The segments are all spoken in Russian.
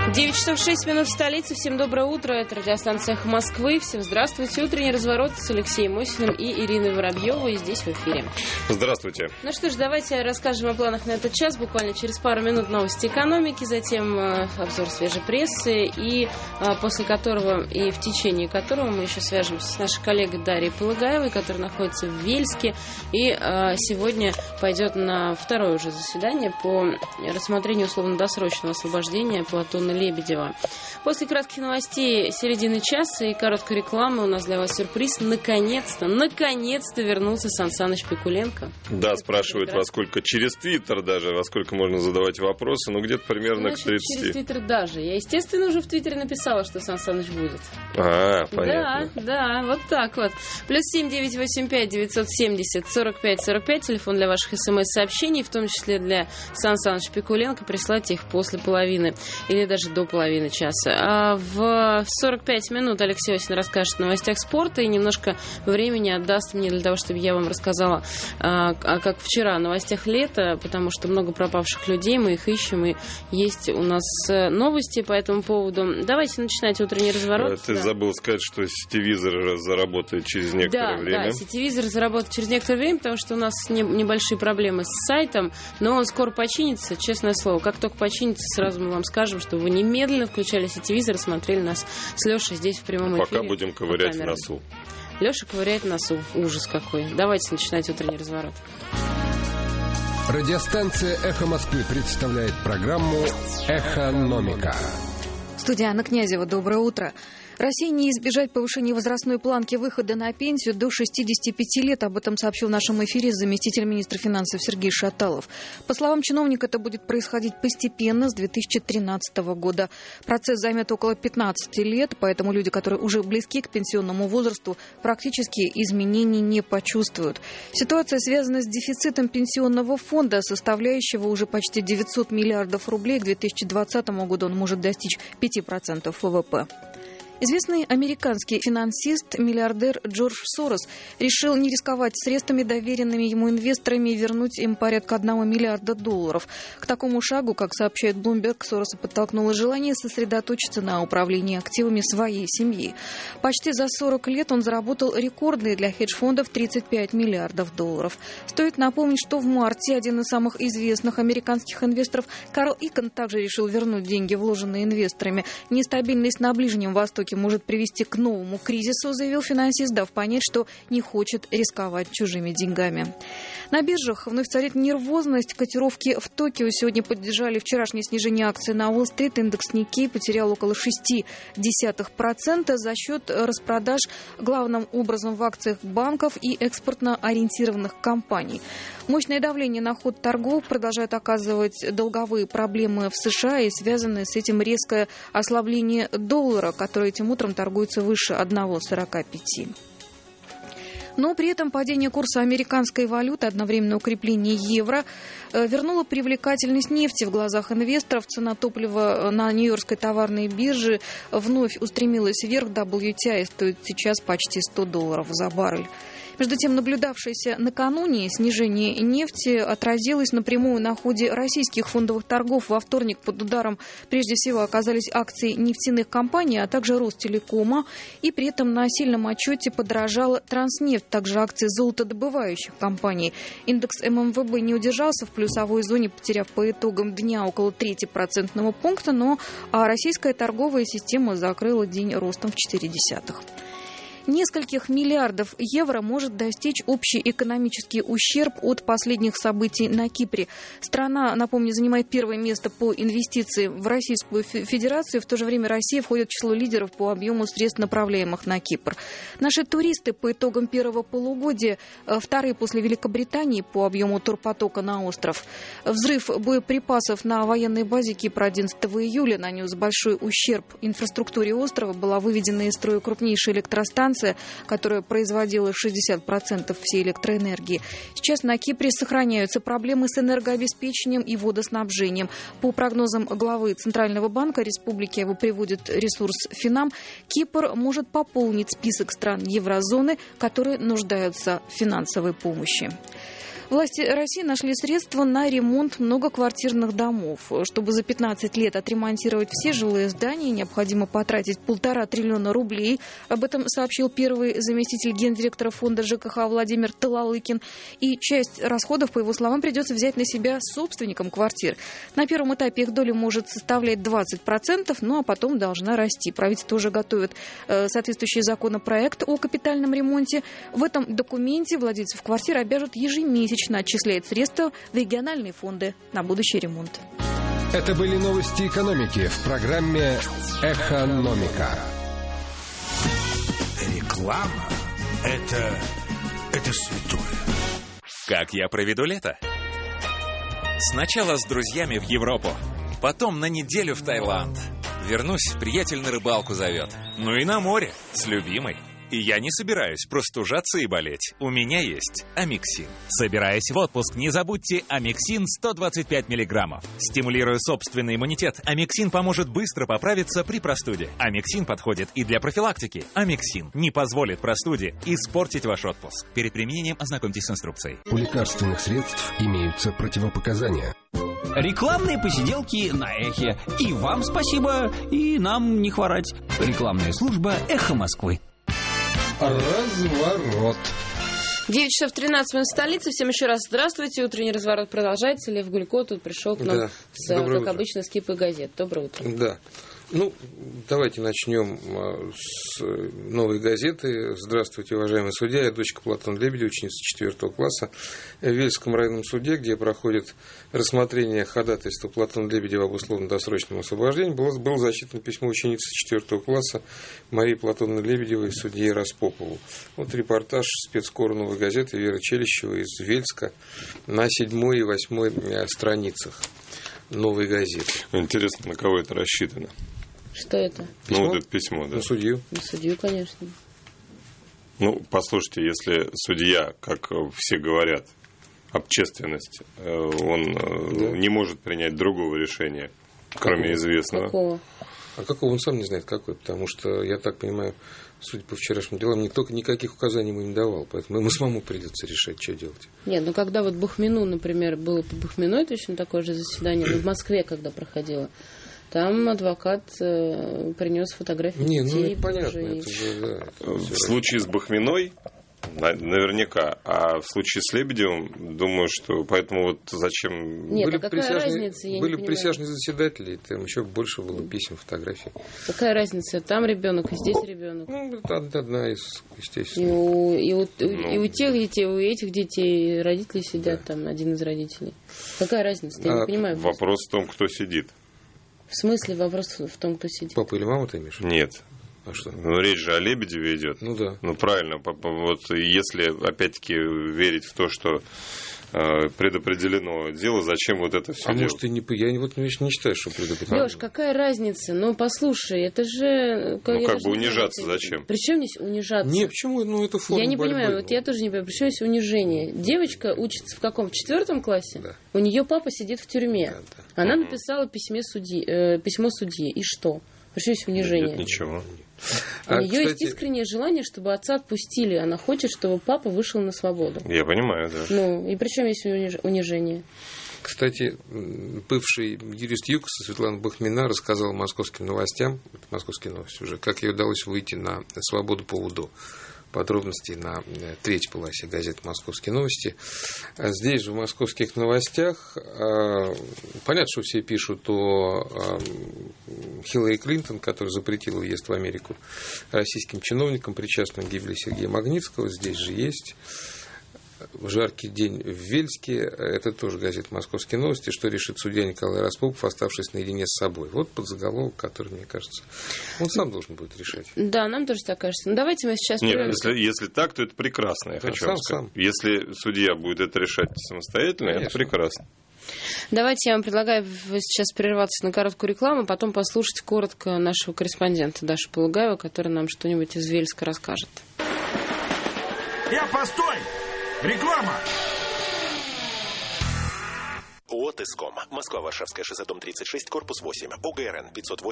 9 часов 6 минут в столице. Всем доброе утро. Это радиостанция «Эхо Москвы». Всем здравствуйте. Утренний разворот с Алексеем Мосиным и Ириной Воробьевой здесь в эфире. Здравствуйте. Ну что ж, давайте расскажем о планах на этот час. Буквально через пару минут новости экономики, затем обзор свежей прессы, и после которого и в течение которого мы еще свяжемся с нашей коллегой Дарьей Полыгаевой, которая находится в Вельске, и сегодня пойдет на второе уже заседание по рассмотрению условно-досрочного освобождения Платона Лебедева. После кратких новостей середины часа и короткой рекламы у нас для вас сюрприз. Наконец-то вернулся Сан Саныч Пикуленко. Да, спрашивают, во сколько через Твиттер даже, во сколько можно задавать вопросы, ну где-то примерно к 30. Через Твиттер даже. Я, естественно, уже в Твиттере написала, что Сан Саныч будет. Понятно. Да, вот так вот. Плюс 7-985-970-45-45, телефон для ваших смс-сообщений, в том числе для Сан Саныча Пикуленко. Присылайте их после половины или даже до половины часа. А в 45 минут Алексей Осин расскажет о новостях спорта и немножко времени отдаст мне для того, чтобы я вам рассказала, как вчера, о новостях лета, потому что много пропавших людей, мы их ищем, и есть у нас новости по этому поводу. Давайте начинать утренний разворот. Ты забыл сказать, что сетевизор заработает через некоторое время. Да, сетевизор заработает через некоторое время, потому что у нас небольшие проблемы с сайтом, но он скоро починится, честное слово. Как только починится, сразу мы вам скажем, что вы немедленно включали сетевизор и смотрели нас с Лешей здесь в прямом эфире. Пока будем ковырять в носу. Леша ковыряет в носу. Ужас какой. Давайте начинать утренний разворот. Радиостанция «Эхо Москвы» представляет программу «Эхономика». Студия Анна Князева. Доброе утро. России не избежать повышения возрастной планки выхода на пенсию до 65 лет. Об этом сообщил в нашем эфире заместитель министра финансов Сергей Шаталов. По словам чиновника, это будет происходить постепенно с 2013 года. Процесс займет около 15 лет, поэтому люди, которые уже близки к пенсионному возрасту, практически изменений не почувствуют. Ситуация связана с дефицитом пенсионного фонда, составляющего уже почти 900 миллиардов рублей. К 2020 году он может достичь 5% ВВП. Известный американский финансист, миллиардер Джордж Сорос решил не рисковать средствами, доверенными ему инвесторами, и вернуть им порядка $1 миллиарда. К такому шагу, как сообщает Bloomberg, Сороса подтолкнуло желание сосредоточиться на управлении активами своей семьи. Почти за 40 лет он заработал рекордные для хедж-фондов $35 миллиардов. Стоит напомнить, что в марте один из самых известных американских инвесторов, Карл Икон, также решил вернуть деньги, вложенные инвесторами. Нестабильность на Ближнем Востоке может привести к новому кризису, заявил финансист, дав понять, что не хочет рисковать чужими деньгами. На биржах вновь царит нервозность. Котировки в Токио сегодня поддержали вчерашнее снижение акций на Уолл-стрит. Индекс Никкей потерял около 0,6% за счет распродаж главным образом в акциях банков и экспортно-ориентированных компаний. Мощное давление на ход торгов продолжает оказывать долговые проблемы в США, и связанное с этим резкое ослабление доллара, который этим утром торгуется выше 1,45. Но при этом падение курса американской валюты, одновременное укрепление евро вернуло привлекательность нефти в глазах инвесторов. Цена топлива на Нью-Йоркской товарной бирже вновь устремилась вверх. WTI стоит сейчас почти $100 за баррель. Между тем, наблюдавшееся накануне снижение нефти отразилось напрямую на ходе российских фондовых торгов. Во вторник под ударом прежде всего оказались акции нефтяных компаний, а также Ростелекома. И при этом на сильном отчете подорожала Транснефть, также акции золотодобывающих компаний. Индекс ММВБ не удержался в плюсовой зоне, потеряв по итогам дня около 0,3% пункта, но российская торговая система закрыла день ростом в 0,4%. Нескольких миллиардов евро может достичь общий экономический ущерб от последних событий на Кипре. Страна, напомню, занимает первое место по инвестициям в Российскую Федерацию. В то же время Россия входит в число лидеров по объему средств, направляемых на Кипр. Наши туристы по итогам первого полугодия вторые после Великобритании по объему турпотока на остров. Взрыв боеприпасов на военной базе Кипра 11 июля нанес большой ущерб инфраструктуре острова. Была выведена из строя крупнейшая электростанция, которая производила 60% всей электроэнергии. Сейчас на Кипре сохраняются проблемы с энергообеспечением и водоснабжением. По прогнозам главы Центрального банка республики, его приводит ресурс Финам, Кипр может пополнить список стран еврозоны, которые нуждаются в финансовой помощи. Власти России нашли средства на ремонт многоквартирных домов. Чтобы за 15 лет отремонтировать все жилые здания, необходимо потратить 1,5 триллиона рублей. Об этом сообщил первый заместитель гендиректора фонда ЖКХ Владимир Талалыкин. И часть расходов, по его словам, придется взять на себя собственникам квартир. На первом этапе их доля может составлять 20%, ну а потом должна расти. Правительство уже готовит соответствующий законопроект о капитальном ремонте. В этом документе владельцев квартир обяжут ежемесячно отчислять средства в региональные фонды на будущий ремонт. Это были новости экономики в программе «Экономика». Реклама – это святое. Как я проведу лето? Сначала с друзьями в Европу, потом на неделю в Таиланд. Вернусь, приятель на рыбалку зовет. Ну и на море с любимой. И я не собираюсь простужаться и болеть. У меня есть Амиксин. Собираясь в отпуск, не забудьте Амиксин 125 мг. Стимулируя собственный иммунитет, Амиксин поможет быстро поправиться при простуде. Амиксин подходит и для профилактики. Амиксин не позволит простуде испортить ваш отпуск. Перед применением ознакомьтесь с инструкцией. У лекарственных средств имеются противопоказания. Рекламные посиделки на Эхе. И вам спасибо, и нам не хворать. Рекламная служба «Эхо Москвы». Разворот. 9 часов 13 минут в столице. Всем еще раз здравствуйте. Утренний разворот продолжается. Лев Гулько тут пришел к нам, как обычно, с кипой газет. Доброе утро. Да. Ну, давайте начнем с новой газеты. Здравствуйте, уважаемый судья. Я дочка Платона Лебедева, ученица 4 класса в Вельском районном суде, где проходит рассмотрение ходатайства Платона Лебедева об условно-досрочном освобождении. Было зачитано письмо ученицы 4 класса Марии Платоновны Лебедевой судье Распопову. Вот репортаж спецкора новой газеты Веры Челищевой из Вельска на 7 и 8 страницах новой газеты. Интересно, на кого это рассчитано? Что это? Письмо? Ну, вот это письмо, да. На судью. На судью, конечно. Ну, послушайте, если судья, как все говорят, общественность, он не может принять другого решения, кроме известного. Какого? А какого он сам не знает, какой, потому что, я так понимаю, судя по вчерашним делам, никаких указаний ему не давал, поэтому ему самому придется решать, что делать. Нет, ну когда вот Бахмину, например, было по Бахминой точно такое же заседание, в Москве, когда проходило, там адвокат принес фотографии детей. Ну это понятно. Это же, да, в случае с Бахминой наверняка, а в случае с Лебедевым, думаю, что поэтому вот зачем... Нет, какая разница, я были не присяжные заседатели, там еще больше было писем, фотографий. Какая разница, там ребенок и здесь ребенок? Ну, это одна из, естественно. И у тех детей, у этих детей родители сидят, да. Там один из родителей. Какая разница, я не понимаю. Вопрос в том, кто сидит. В смысле вопрос в том, кто сидит? Папа или мама ты имеешь? Нет. А что? Ну, речь же о Лебедеве идет. Ну да. Ну правильно. Вот если опять-таки верить в то, что предопределено дело, зачем вот это все делать? Может, я вот не считаю, что предопределено. Лёш, какая разница? Ну, послушай, это же... Ну, как бы унижаться зачем? Причем здесь унижаться? Нет, почему? Ну, это форма Я не борьбы. понимаю, вот я тоже не понимаю, причем здесь унижение. Девочка учится в каком? В 4 классе? Да. У нее папа сидит в тюрьме. Да. Она написала письмо судье. И что? Причем здесь унижение? Нет, ничего. У нее есть искреннее желание, чтобы отца отпустили. Она хочет, чтобы папа вышел на свободу. Я понимаю, да. Ну, и при чем есть унижение? Кстати, бывший юрист ЮКОСа Светлана Бахмина рассказала московским новостям, это московские новости уже, как ей удалось выйти на свободу по УДО. Подробности на 3-й полосе газеты «Московские новости». Здесь же в «Московских новостях» понятно, что все пишут о Хиллари Клинтон, которая запретила въезд в Америку российским чиновникам, причастным к гибели Сергея Магнитского. Здесь же есть жаркий день в Вельске. Это тоже газета «Московские новости». Что решит судья Николай Распопов, оставшись наедине с собой? Вот подзаголовок, который, мне кажется, он сам должен будет решать. Да, нам тоже так кажется. Ну, давайте мы сейчас... Нет, если так, то это прекрасно, я хочу вам сказать. Если судья будет это решать самостоятельно, конечно, это прекрасно. Давайте я вам предлагаю сейчас прерваться на короткую рекламу, потом послушать коротко нашего корреспондента Дашу Полугаева, который нам что-нибудь из Вельска расскажет. Постой! Реклама! ОТСКом. Москва, Варшавское шоссе, дом 36, корпус 8. ОГРН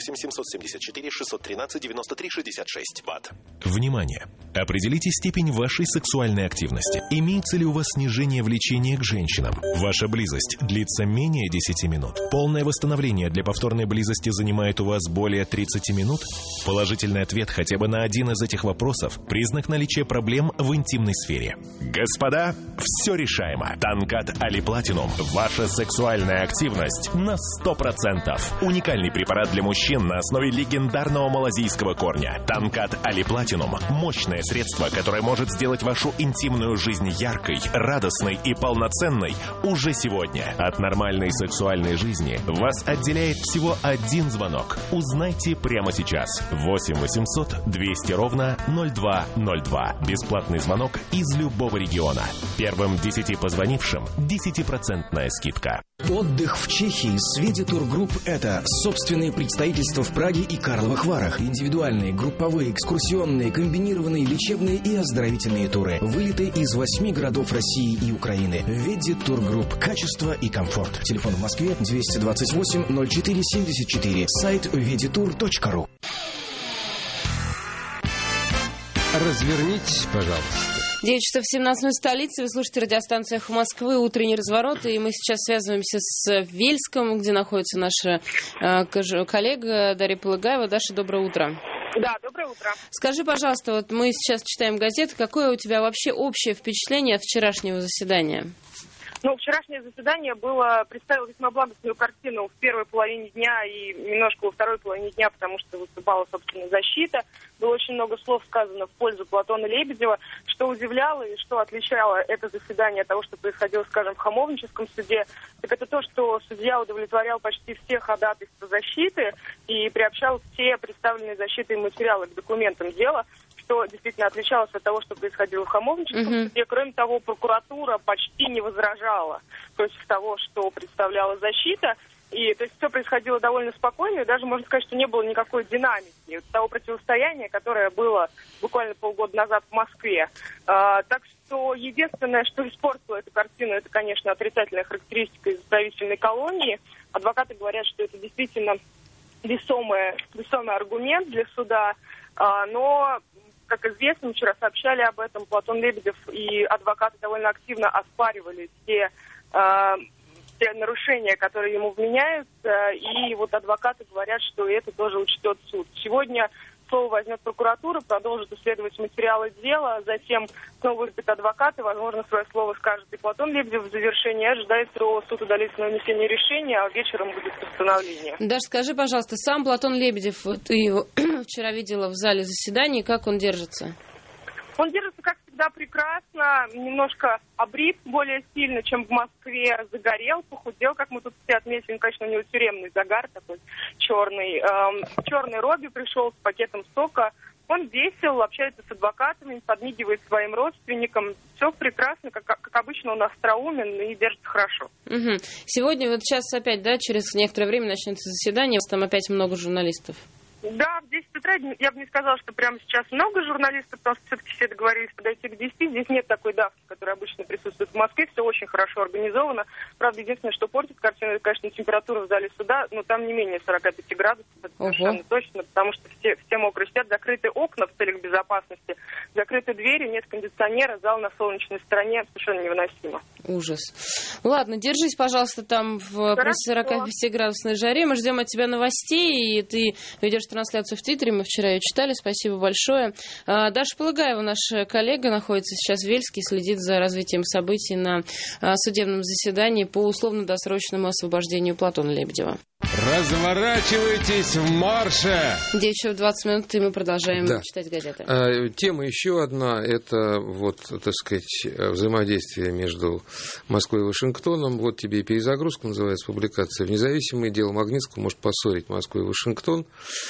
508-774-613-93-66. БАТ. Внимание! Определите степень вашей сексуальной активности. Имеется ли у вас снижение влечения к женщинам? Ваша близость длится менее 10 минут? Полное восстановление для повторной близости занимает у вас более 30 минут? Положительный ответ хотя бы на один из этих вопросов – признак наличия проблем в интимной сфере. Господа, все решаемо. Танкат Али Платинум. Ваша сексуальная активность на 100%. Уникальный препарат для мужчин на основе легендарного малазийского корня. Танкат Али Платинум – мощное средство, которое может сделать вашу интимную жизнь яркой, радостной и полноценной уже сегодня. От нормальной сексуальной жизни вас отделяет всего один звонок. Узнайте прямо сейчас. 8 800 200 ровно 0202. Бесплатный звонок из любого региона. Первым 10 позвонившим 10% скидка. Отдых в Чехии с Веди Тургрупп – это собственные представительства в Праге и Карловых Варах, индивидуальные, групповые, экскурсионные, комбинированные, лечебные и оздоровительные туры, вылеты из 8 городов России и Украины. Веди Тургрупп. Качество и комфорт. Телефон в Москве 228 04 74. Сайт veditour.ru. Развернитесь, пожалуйста. 9 часов 17 в столице. Вы слушаете радиостанцию «Эхо Москвы», «Утренний разворот». И мы сейчас связываемся с Вельском, где находится наша коллега Дарья Полыгаева. Даша, доброе утро. Да, доброе утро. Скажи, пожалуйста, вот мы сейчас читаем газеты. Какое у тебя вообще общее впечатление от вчерашнего заседания? Ну, вчерашнее заседание представило весьма благостную картину в первой половине дня и немножко во второй половине дня, потому что выступала, собственно, защита. Было очень много слов сказано в пользу Платона Лебедева. Что удивляло и что отличало это заседание от того, что происходило, скажем, в Хамовническом суде, так это то, что судья удовлетворял почти все ходатайства защиты и приобщал все представленные защитой материалы к документам дела, что действительно отличалось от того, что происходило в Хамовническом суде. Кроме того, прокуратура почти не возражала против того, что представляла защита. И то есть все происходило довольно спокойно, и даже можно сказать, что не было никакой динамики того противостояния, которое было буквально полгода назад в Москве. Так что единственное, что испортило эту картину, это, конечно, отрицательная характеристика исправительной колонии. Адвокаты говорят, что это действительно весомый аргумент для суда, но, как известно, мы вчера сообщали об этом, Платон Лебедев и адвокаты довольно активно оспаривали те нарушения, которые ему вменяются, и вот адвокаты говорят, что это тоже учтет суд. Сегодня слово возьмет прокуратура, продолжит исследовать материалы дела, затем снова выступит адвокат, и, возможно, свое слово скажет и Платон Лебедев в завершении. Ожидается, что суд удалится на вынесение решения, а вечером будет постановление. Даша, скажи, пожалуйста, сам Платон Лебедев, ты его вчера видела в зале заседаний, как он держится? Он держится, как всегда, прекрасно, немножко обрит более сильно, чем в Москве, загорел, похудел, как мы тут все отметили, конечно, у него тюремный загар такой черный. В черной робе пришел с пакетом сока. Он весел, общается с адвокатами, подмигивает своим родственникам. Все прекрасно, как обычно, он остроумен и держится хорошо. Угу. Сегодня, вот сейчас опять, да, через некоторое время начнется заседание, там опять много журналистов. Да, в 10 утра я бы не сказала, что прямо сейчас много журналистов, потому что все-таки все договорились подойти к 10. Здесь нет такой давки, которая обычно присутствует в Москве. Все очень хорошо организовано. Правда, единственное, что портит картину, это, конечно, температура в зале суда, но там не менее 45 градусов, это совершенно точно, потому что все мокро сидят, закрыты окна в целях безопасности, закрыты двери, нет кондиционера, зал на солнечной стороне совершенно невыносимо. Ужас. Ладно, держись, пожалуйста, там в плюс 45-градусной жаре. Мы ждем от тебя новостей, и ты ведешь трансляцию в Твиттере, мы вчера ее читали, спасибо большое. Даша Полыгаева, наша коллега, находится сейчас в Вельске, следит за развитием событий на судебном заседании по условно-досрочному освобождению Платона Лебедева. Разворачивайтесь в марше! 9 часов 20 минут, и мы продолжаем читать газеты. Тема еще одна, это вот, так сказать, взаимодействие между Москвой и Вашингтоном. Вот тебе и перезагрузка, называется публикация. В независимое дело Магнитского может поссорить Москву и Вашингтон.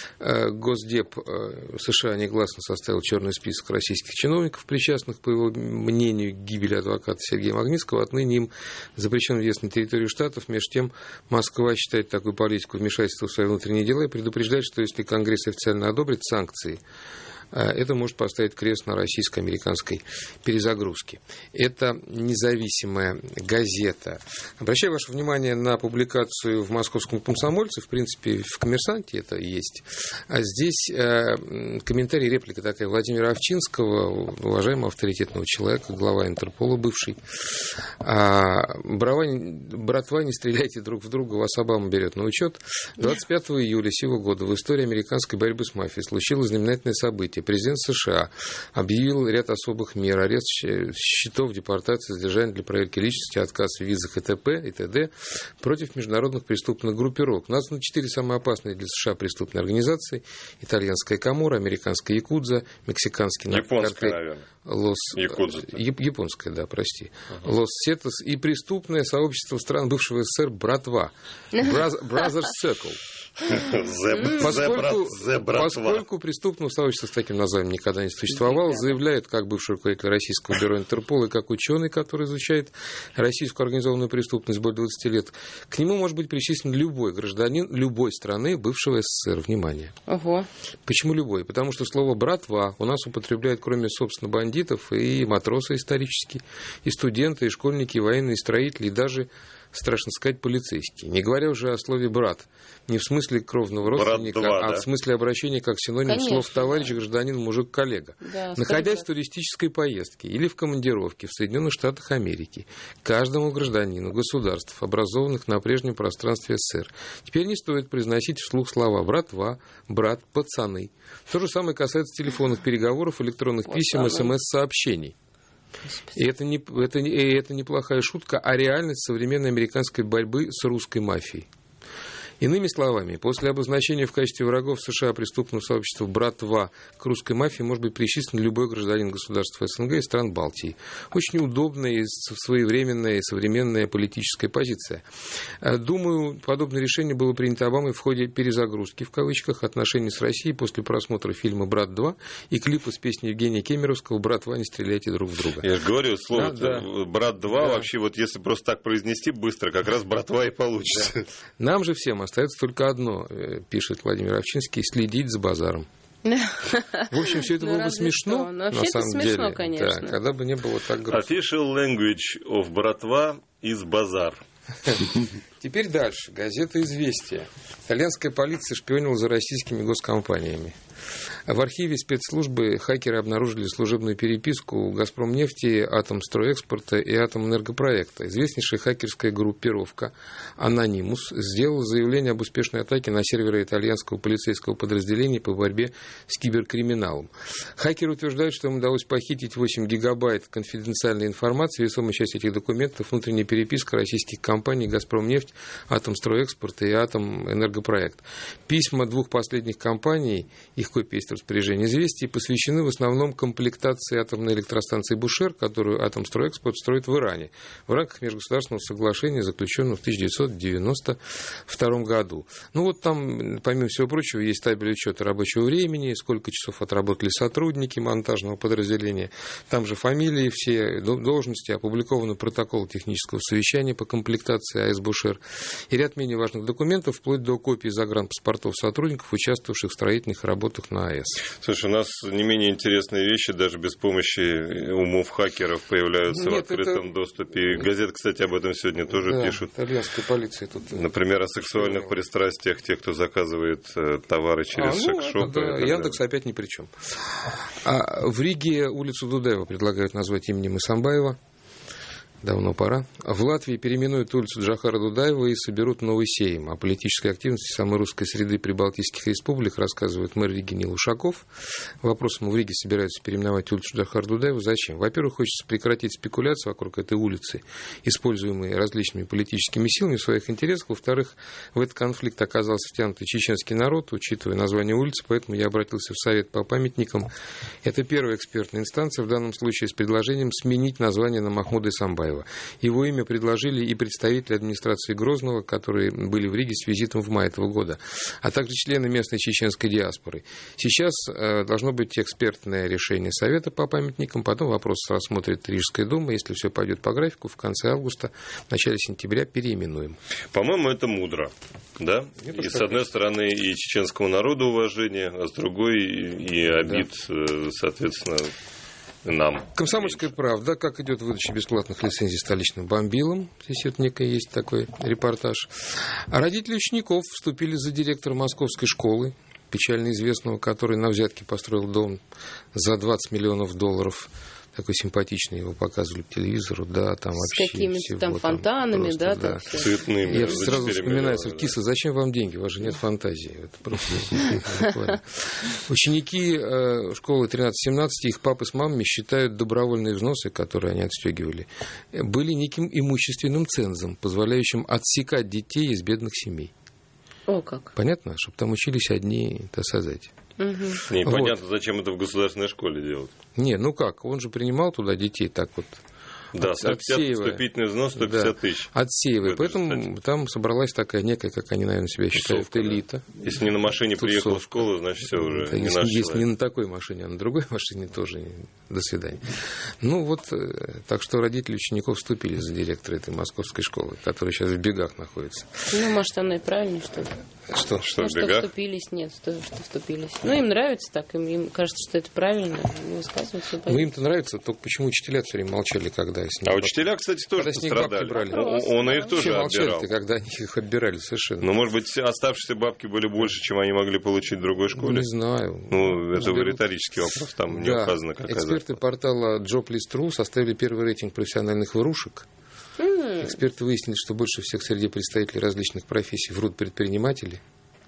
Госдеп США негласно составил черный список российских чиновников, причастных, по его мнению, к гибели адвоката Сергея Магнитского. Отныне им запрещен въезд на территорию штатов. Между тем, Москва считает такую политику вмешательства в свои внутренние дела и предупреждает, что если Конгресс официально одобрит санкции это может поставить крест на российско-американской перезагрузке. Это независимая газета. Обращаю ваше внимание на публикацию в «Московском комсомольце», в принципе, в «Коммерсанте» это есть. А здесь комментарий, реплика такая Владимира Овчинского, уважаемого авторитетного человека, глава Интерпола бывший. Братва, не стреляйте друг в друга, вас Обама берет на учет. 25 июля сего года в истории американской борьбы с мафией случилось знаменательное событие. Президент США объявил ряд особых мер, арест счетов, депортации, задержание для проверки личности, отказ в визах и т.п. и т.д. против международных преступных группировок. Названы 4 самые опасные для США преступные организации: итальянская Каморра, американская Якудза, мексиканский японская, наверное. Японская, да, прости. Лос-Сетос и преступное сообщество стран бывшего СССР «Братва». Brothers Circle. Поскольку преступного сообщества с таким названием никогда не существовало, заявляют как бывший руководитель Российского бюро Интерпола и как ученый, который изучает российскую организованную преступность более 20 лет, к нему может быть причислен любой гражданин любой страны бывшего СССР. Внимание. Ого. Почему любой? Потому что слово «братва» у нас употребляют, кроме, собственно, бандитов, и матросы исторические, и студенты, и школьники, и военные строители, и даже, страшно сказать, полицейские. Не говоря уже о слове «брат». Не в смысле кровного родственника, а в смысле обращения как синоним слов «товарищ», «гражданин», «мужик», «коллега». Да, находясь в туристической поездке или в командировке в Соединенных Штатах Америки, каждому гражданину государств, образованных на прежнем пространстве СССР, теперь не стоит произносить вслух слова «братва», «брат», «пацаны». То же самое касается телефонных переговоров, электронных писем, СМС-сообщений. И это неплохая шутка, а реальность современной американской борьбы с русской мафией. Иными словами, после обозначения в качестве врагов США преступного сообщества «братва» к русской мафии может быть причислен любой гражданин государства СНГ и стран Балтии. Очень удобная и своевременная и современная политическая позиция. Думаю, подобное решение было принято Обамой в ходе «перезагрузки» в кавычках отношений с Россией после просмотра фильма «Брат 2» и клипа с песней Евгения Кемеровского «Братва, не стреляйте друг в друга». Я же говорю, слово «Брат 2» вообще, вот если просто так произнести быстро, как раз «Братва» и получится. Да. Нам же всем остается только одно, пишет Владимир Овчинский: следить за базаром. В общем, все это было бы смешно, на самом деле. Конечно. Да, когда бы не было так грустно. Official language of братва is базар. Теперь дальше. Газета «Известия». Итальянская полиция шпионила за российскими госкомпаниями. В архиве спецслужбы хакеры обнаружили служебную переписку «Газпромнефти», «Атомстройэкспорта» и «Атомэнергопроекта». Известнейшая хакерская группировка «Анонимус» сделала заявление об успешной атаке на серверы итальянского полицейского подразделения по борьбе с киберкриминалом. Хакеры утверждают, что им удалось похитить 8 гигабайт конфиденциальной информации. Весомая часть этих документов – внутренняя переписка российских компаний «Газпромнефть», «Атомстройэкспорт» и «Атомэнергопроект». Письма двух последних компаний, их копии есть в распоряжении «Известий», посвящены в основном комплектации атомной электростанции «Бушер», которую «Атомстройэкспорт» строит в Иране в рамках межгосударственного соглашения, заключенного в 1992 году. Ну вот там, помимо всего прочего, есть табель учета рабочего времени, сколько часов отработали сотрудники монтажного подразделения, там же фамилии, все должности, опубликованы протоколы технического совещания по комплектации АЭС «Бушер» и ряд менее важных документов, вплоть до копий загранпаспортов сотрудников, участвовавших в строительных работах на АЭС. Слушай, у нас не менее интересные вещи даже без помощи умов хакеров появляются в открытом доступе. И газеты, кстати, об этом сегодня тоже пишут. Итальянская полиция тут. Например, о сексуальных пристрастиях тех, кто заказывает товары через секс-шопы. Яндекс опять ни при чем. В Риге улицу Дудаева предлагают назвать именем Исамбаева. Давно пора. В Латвии переименуют улицу Джохара Дудаева и соберут новый сейм. О политической активности самой русской среды прибалтийских республик рассказывает мэр Риги Нил Ушаков. Вопросом: в Риге собираются переименовать улицу Джохара Дудаева. Зачем? Во-первых, хочется прекратить спекуляции вокруг этой улицы, используемые различными политическими силами в своих интересах. Во-вторых, в этот конфликт оказался втянут и чеченский народ, учитывая название улицы, поэтому я обратился в Совет по памятникам. Это первая экспертная инстанция в данном случае с предложением сменить название на Махмуда Исамбаева. Николаева. Его имя предложили и представители администрации Грозного, которые были в Риге с визитом в мае этого года, а также члены местной чеченской диаспоры. Сейчас должно быть экспертное решение Совета по памятникам, потом вопрос рассмотрит Рижская дума. Если все пойдет по графику, в конце августа, в начале сентября переименуем. По-моему, это мудро. Да? И с одной стороны и чеченскому народу уважение, а с другой и обид, соответственно, нам. «Комсомольская правда». Как идет выдача бесплатных лицензий столичным бомбилам? Здесь вот некий есть такой репортаж. А родители учеников вступили за директора московской школы, печально известного, который на взятке построил дом за $20 миллионов. Такой симпатичный, его показывали по телевизору, да, там вообще. С какими-то там фонтанами, просто, да, цветными. Я сразу вспоминаю, Киса, зачем вам деньги? У вас же нет фантазии. Это просто ученики школы 13-17, их папы с мамами считают добровольные взносы, которые они отстегивали, были неким имущественным цензом, позволяющим отсекать детей из бедных семей. О, как. Понятно? Чтобы там учились одни, так сказать. Непонятно, зачем это в государственной школе делать. Не, ну как, он же принимал туда детей так вот. Да, 150 вступительный взнос, 150 тысяч. Отсеивая. Поэтому там собралась такая некая, как они, наверное, себя считают, элита. Если не на машине приехал в школу, значит, все уже не наш человек. Если не на такой машине, а на другой машине тоже до свидания. Ну вот, так что родители учеников вступили за директора этой московской школы, которая сейчас в бегах находится. Ну, может, оно и правильно, что ли? Что в бегах? Что вступились, нет, что вступились. Ну, им нравится так, им кажется, что это правильно, не высказывают свою позицию. Ну, им-то нравится, только почему учителя все время молчали, когда с ним... А учителя, кстати, тоже пострадали. Он их тоже отбирал. Когда они их отбирали, совершенно. Но, может быть, оставшиеся бабки были больше, чем они могли получить в другой школе? Не знаю. Ну, это риторический вопрос, там не указано, какая. Эксперты портала Joblist.ru составили первый рейтинг профессиональных врушек. Эксперты выяснили, что больше всех среди представителей различных профессий врут предприниматели.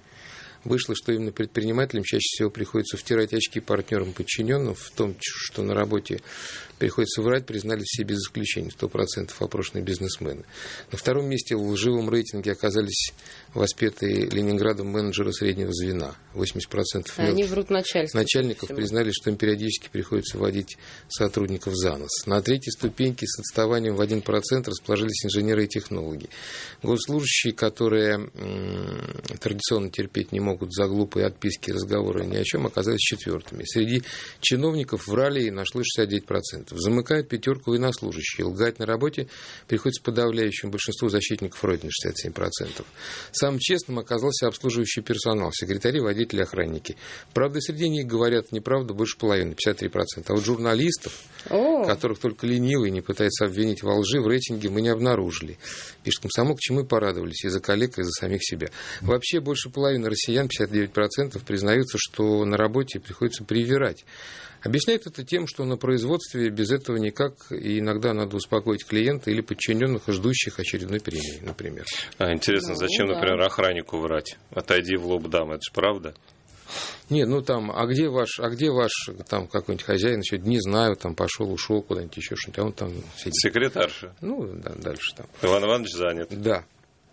Вышло, что именно предпринимателям чаще всего приходится втирать очки партнерам подчиненным, в том, что на работе приходится врать, признали все без исключения, 100% опрошенные бизнесмены. На втором месте в лживом рейтинге оказались воспетые Ленинградом менеджеры среднего звена. 80% они врут начальников признали, что им периодически приходится вводить сотрудников за нос. На третьей ступеньке с отставанием в 1% расположились инженеры и технологи. Госслужащие, которые традиционно терпеть не могут за глупые отписки и разговоры ни о чем, оказались четвертыми. Среди чиновников врали и нашлось 69%. Замыкают пятерку военнослужащие. Лгать на работе приходится подавляющему большинству защитников Родины, 67%. Самым честным оказался обслуживающий персонал, секретари, водители, охранники. Правда, среди них говорят неправду больше половины, 53%. А вот журналистов, которых только ленивый не пытается обвинить во лжи, в рейтинге мы не обнаружили. Пишет «Комсомол», к чему и порадовались, и за коллег, и за самих себя. Вообще, больше половины россиян, 59%, признаются, что на работе приходится привирать. Объясняют это тем, что на производстве без этого никак, и иногда надо успокоить клиента или подчиненных, ждущих очередной премии, например. Интересно, зачем, например, охраннику врать? Отойди в лоб, дам, это же правда? Не, ну там, а где ваш там какой-нибудь хозяин, еще не знаю, там пошел, ушел куда-нибудь, еще что-нибудь, а он там сидит. Секретарша? Ну, да, дальше там. Иван Иванович занят. Да.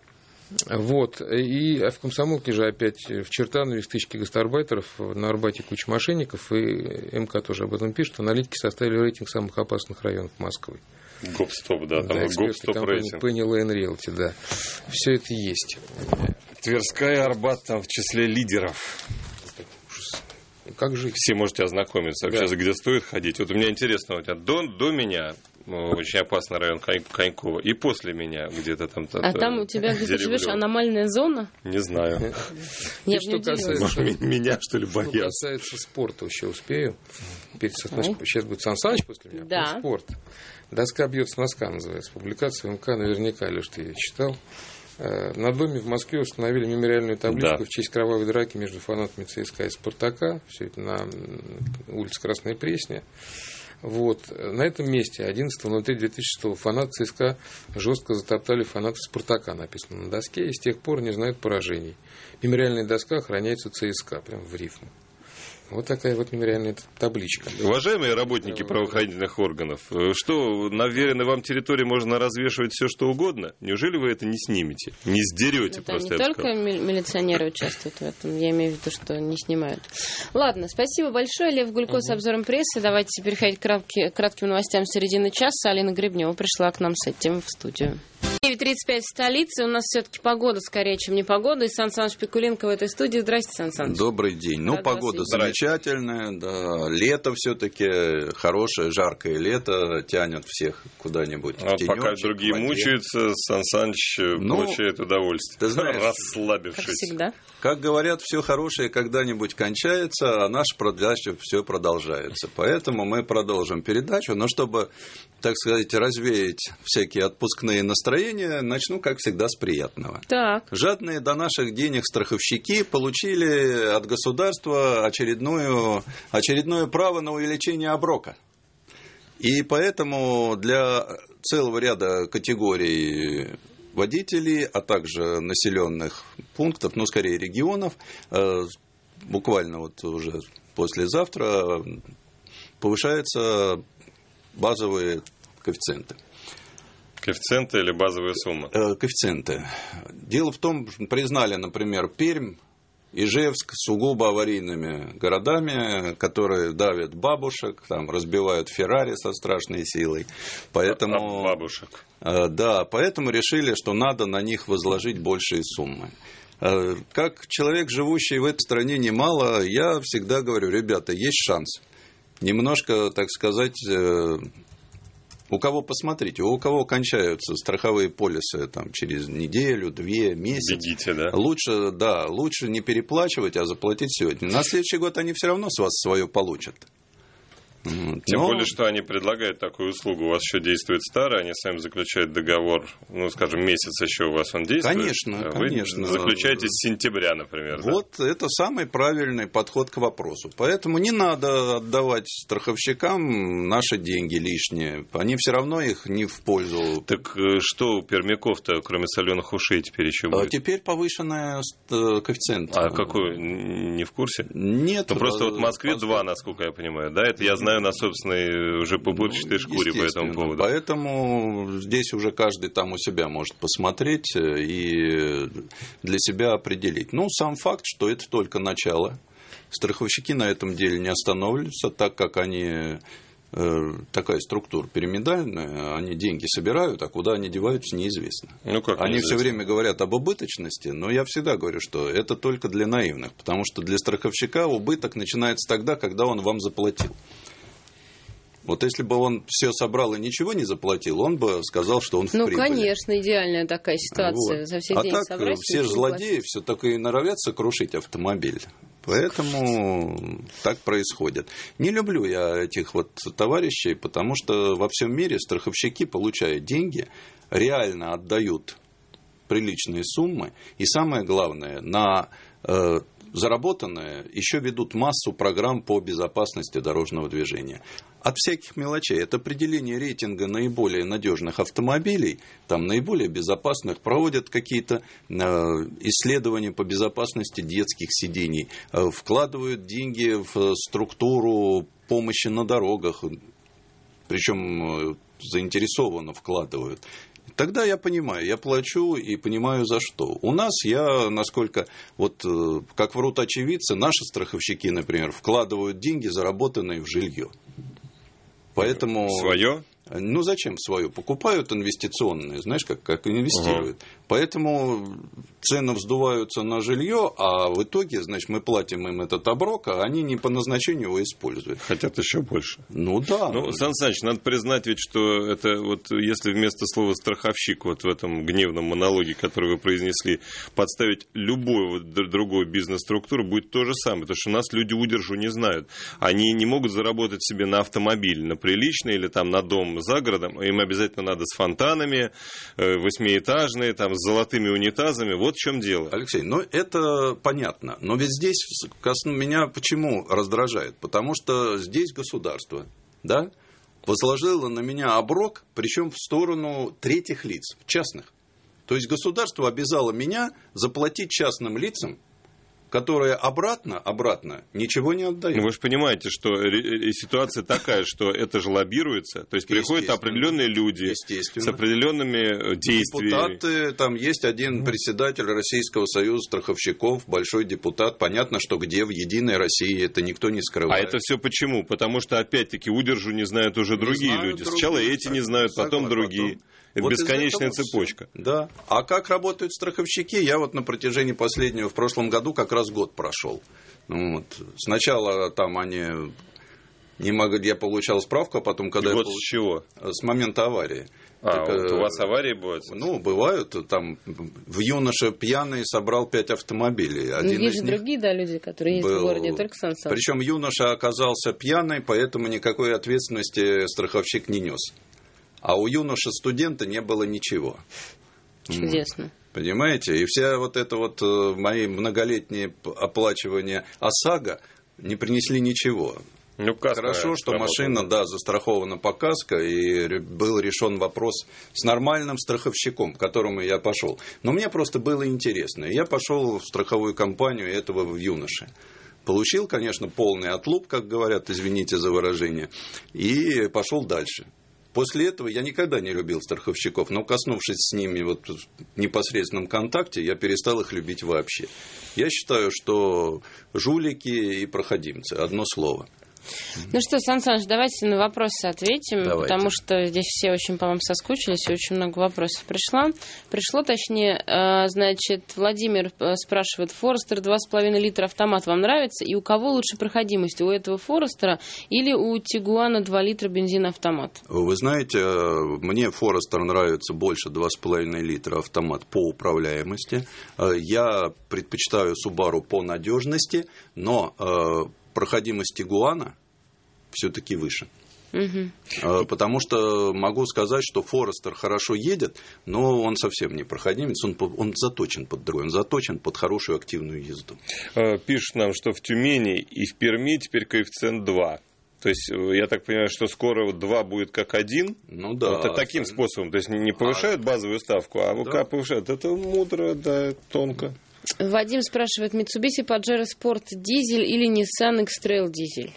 Вот. И в «Комсомолке» же опять в Чертанове стычки гастарбайтеров, на Арбате куча мошенников, и МК тоже об этом пишет. Аналитики составили рейтинг самых опасных районов Москвы. Гоп-стоп, да, там гоп-стоп рейтинг. Penny Lane Realty, да. Все это есть. Тверская, Арбат там в числе лидеров. Как жить? Все можете ознакомиться вообще, где стоит ходить. Вот у меня интересно, у тебя до меня очень опасный район Конькова, и после меня где-то там. А там у тебя, где ты живешь, аномальная зона? Не знаю. Нет, что касается меня, что ли, боятся? Что касается спорта, еще успею. Сейчас будет Сан Саныч после меня. Да. Спорт. «Доска бьет с носка» называется. Публикация МК, наверняка, Леш, ты ее читал. На доме в Москве установили мемориальную табличку в честь кровавой драки между фанатами ЦСКА и «Спартака». Все это на улице Красная Пресня. Вот. На этом месте 11.03.2006 фанаты ЦСКА жестко затоптали фанатов «Спартака», написано на доске, и с тех пор не знают поражений. Мемориальная доска охраняется ЦСКА, прям в рифму. Вот такая вот мемориальная табличка. Уважаемые работники правоохранительных органов, что, на вверенной вам территории можно развешивать все, что угодно? Неужели вы это не снимете? Не сдерете просто? Не только милиционеры участвуют в этом, я имею в виду, что не снимают. Ладно, спасибо большое. Лев Гулько с обзором прессы. Давайте переходить к кратким новостям середины часа. Алина Гребнева пришла к нам с этим в студию. 9:35 в столице. У нас все-таки погода скорее, чем не погода. И Сан Саныч Пикуленко в этой студии. Здравствуйте, Сан Саныч. Добрый день. Ну, погода замечательная. Да. Лето все-таки хорошее, жаркое лето. Тянет всех куда-нибудь в тенечек, пока другие мучаются, Сан Саныч получает удовольствие. Ты знаешь, расслабившись. Как всегда. Как говорят, все хорошее когда-нибудь кончается, а наша передача все продолжается. Поэтому мы продолжим передачу. Но чтобы, так сказать, развеять всякие отпускные настроения, начну, как всегда, с приятного. Так. Жадные до наших денег страховщики получили от государства очередное право на увеличение оброка. И поэтому для целого ряда категорий водителей, а также населенных пунктов, ну, скорее, регионов, буквально вот уже послезавтра повышаются базовые коэффициенты. Коэффициенты или базовые суммы? Коэффициенты. Дело в том, что признали, например, Пермь, Ижевск сугубо аварийными городами, которые давят бабушек, там, разбивают Феррари со страшной силой. Поэтому, бабушек. Да, поэтому решили, что надо на них возложить большие суммы. Как человек, живущий в этой стране немало, я всегда говорю, ребята, есть шанс. Немножко, так сказать, у кого посмотрите, у кого кончаются страховые полисы там, через неделю, 2, месяц. Бегите, да? Лучше не переплачивать, а заплатить сегодня. На следующий год они все равно с вас свое получат. Тем более, что они предлагают такую услугу. У вас еще действует старый, они сами заключают договор, ну, скажем, месяц еще у вас он действует. Конечно, Вы конечно. заключаете с сентября, например. Вот да? Это самый правильный подход к вопросу. Поэтому не надо отдавать страховщикам наши деньги лишние. Они все равно их не в пользу. Так что у пермяков-то, кроме соленых ушей, теперь еще будет? Теперь повышенный коэффициент. А какой? Не в курсе? Нет. Ну, просто вот в Москве 2, насколько я понимаю. Да, это я знаю на собственной уже побурчатой шкуре по этому поводу. Поэтому здесь уже каждый там у себя может посмотреть и для себя определить. Ну, сам факт, что это только начало. Страховщики на этом деле не останавливаются, так как они такая структура пирамидальная, они деньги собирают, а куда они деваются, неизвестно. Ну, как они неизвестно? все время говорят об убыточности, но я всегда говорю, что это только для наивных, потому что для страховщика убыток начинается тогда, когда он вам заплатил. Вот если бы он все собрал и ничего не заплатил, он бы сказал, что он в прибыли. Ну, конечно, идеальная такая ситуация. За все деньги так собрать. Все же злодеи все так и норовят сокрушить автомобиль. Поэтому так происходит. Не люблю я этих вот товарищей, потому что во всем мире страховщики, получая деньги, реально отдают приличные суммы. И самое главное, на заработанное еще ведут массу программ по безопасности дорожного движения. От всяких мелочей. Это определение рейтинга наиболее надежных автомобилей, там наиболее безопасных, проводят какие-то исследования по безопасности детских сидений, вкладывают деньги в структуру помощи на дорогах, причем заинтересованно вкладывают. Тогда я понимаю, я плачу и понимаю за что. У нас, насколько, вот как врут очевидцы, наши страховщики, например, вкладывают деньги, заработанные в жилье. Поэтому... Свое? Ну, зачем свое? Покупают инвестиционные, знаешь, как инвестируют. Поэтому цены вздуваются на жилье, а в итоге, значит, мы платим им этот оброк, а они не по назначению его используют. Хотят еще больше. Ну, да. Ну, Сан Саныч, надо признать ведь, что это вот, если вместо слова страховщик вот в этом гневном монологе, который вы произнесли, подставить любую другую бизнес-структуру, будет то же самое. Потому что у нас люди удержу не знают. Они не могут заработать себе на автомобиль, на приличный или там на дом за городом. Им обязательно надо с фонтанами, 8-этажные, там, с золотыми унитазами. Вот в чем дело. Алексей, ну это понятно. Но ведь здесь меня почему раздражает? Потому что здесь государство, да, возложило на меня оброк, причем в сторону третьих лиц, частных. То есть государство обязало меня заплатить частным лицам которые обратно ничего не отдают. Ну, вы же понимаете, что ситуация такая, что это же лоббируется, то есть приходят определенные люди с определенными действиями. Депутаты, там есть один председатель Российского союза страховщиков, большой депутат, понятно, что где в Единой России, это никто не скрывает. А это все почему? Потому что, опять-таки, удержу не знают уже другие люди. Сначала эти не знают, потом другие. Это вот бесконечная цепочка. Да. А как работают страховщики, я вот на протяжении последнего, в прошлом году как раз год прошел. Ну, вот. Сначала там они не могли, я получал справку, а потом, когда с чего? С момента аварии. Так, вот у вас аварии бывают? Ну, бывают. Там в юноше пьяный собрал 5 автомобилей. Есть же другие, да, люди, которые ездят в городе, не только Сан Саныч. Причем юноша оказался пьяный, поэтому никакой ответственности страховщик не нес. А у юноши-студента не было ничего. Чудесно. Понимаете? И вся вот это вот мои многолетние оплачивания ОСАГО не принесли ничего. Ну, хорошо, что машина, да, застрахована по каско, и был решен вопрос с нормальным страховщиком, к которому я пошел. Но мне просто было интересно. Я пошел в страховую компанию этого юноши. Получил, конечно, полный отлуп, как говорят, извините за выражение, и пошел дальше. После этого я никогда не любил страховщиков, но коснувшись с ними вот в непосредственном контакте, я перестал их любить вообще. Я считаю, что жулики и проходимцы, одно слово. Ну что, Сан Саныч, давайте на вопросы ответим, Давайте. Потому что здесь все очень, по-моему, соскучились, и очень много вопросов пришло, точнее, значит, Владимир спрашивает, Форестер 2,5 литра автомат вам нравится, и у кого лучше проходимость, у этого Форестера или у Тигуана 2 литра бензин-автомат? Вы знаете, мне Форестер нравится больше 2,5 литра автомат по управляемости, я предпочитаю Subaru по надежности, но проходимость Тигуана все-таки выше. Потому что могу сказать, что Форестер хорошо едет, но он совсем не проходимец, он заточен под другой, он заточен под хорошую активную езду. Пишут нам, что в Тюмени и в Перми теперь коэффициент 2. То есть, я так понимаю, что скоро 2 будет как 1. Ну да. Это таким способом. То есть, не повышают базовую ставку, а да. Повышают. Это мудро, да, тонко. Вадим спрашивает, Mitsubishi Pajero Sport дизель или Nissan X-Trail дизель?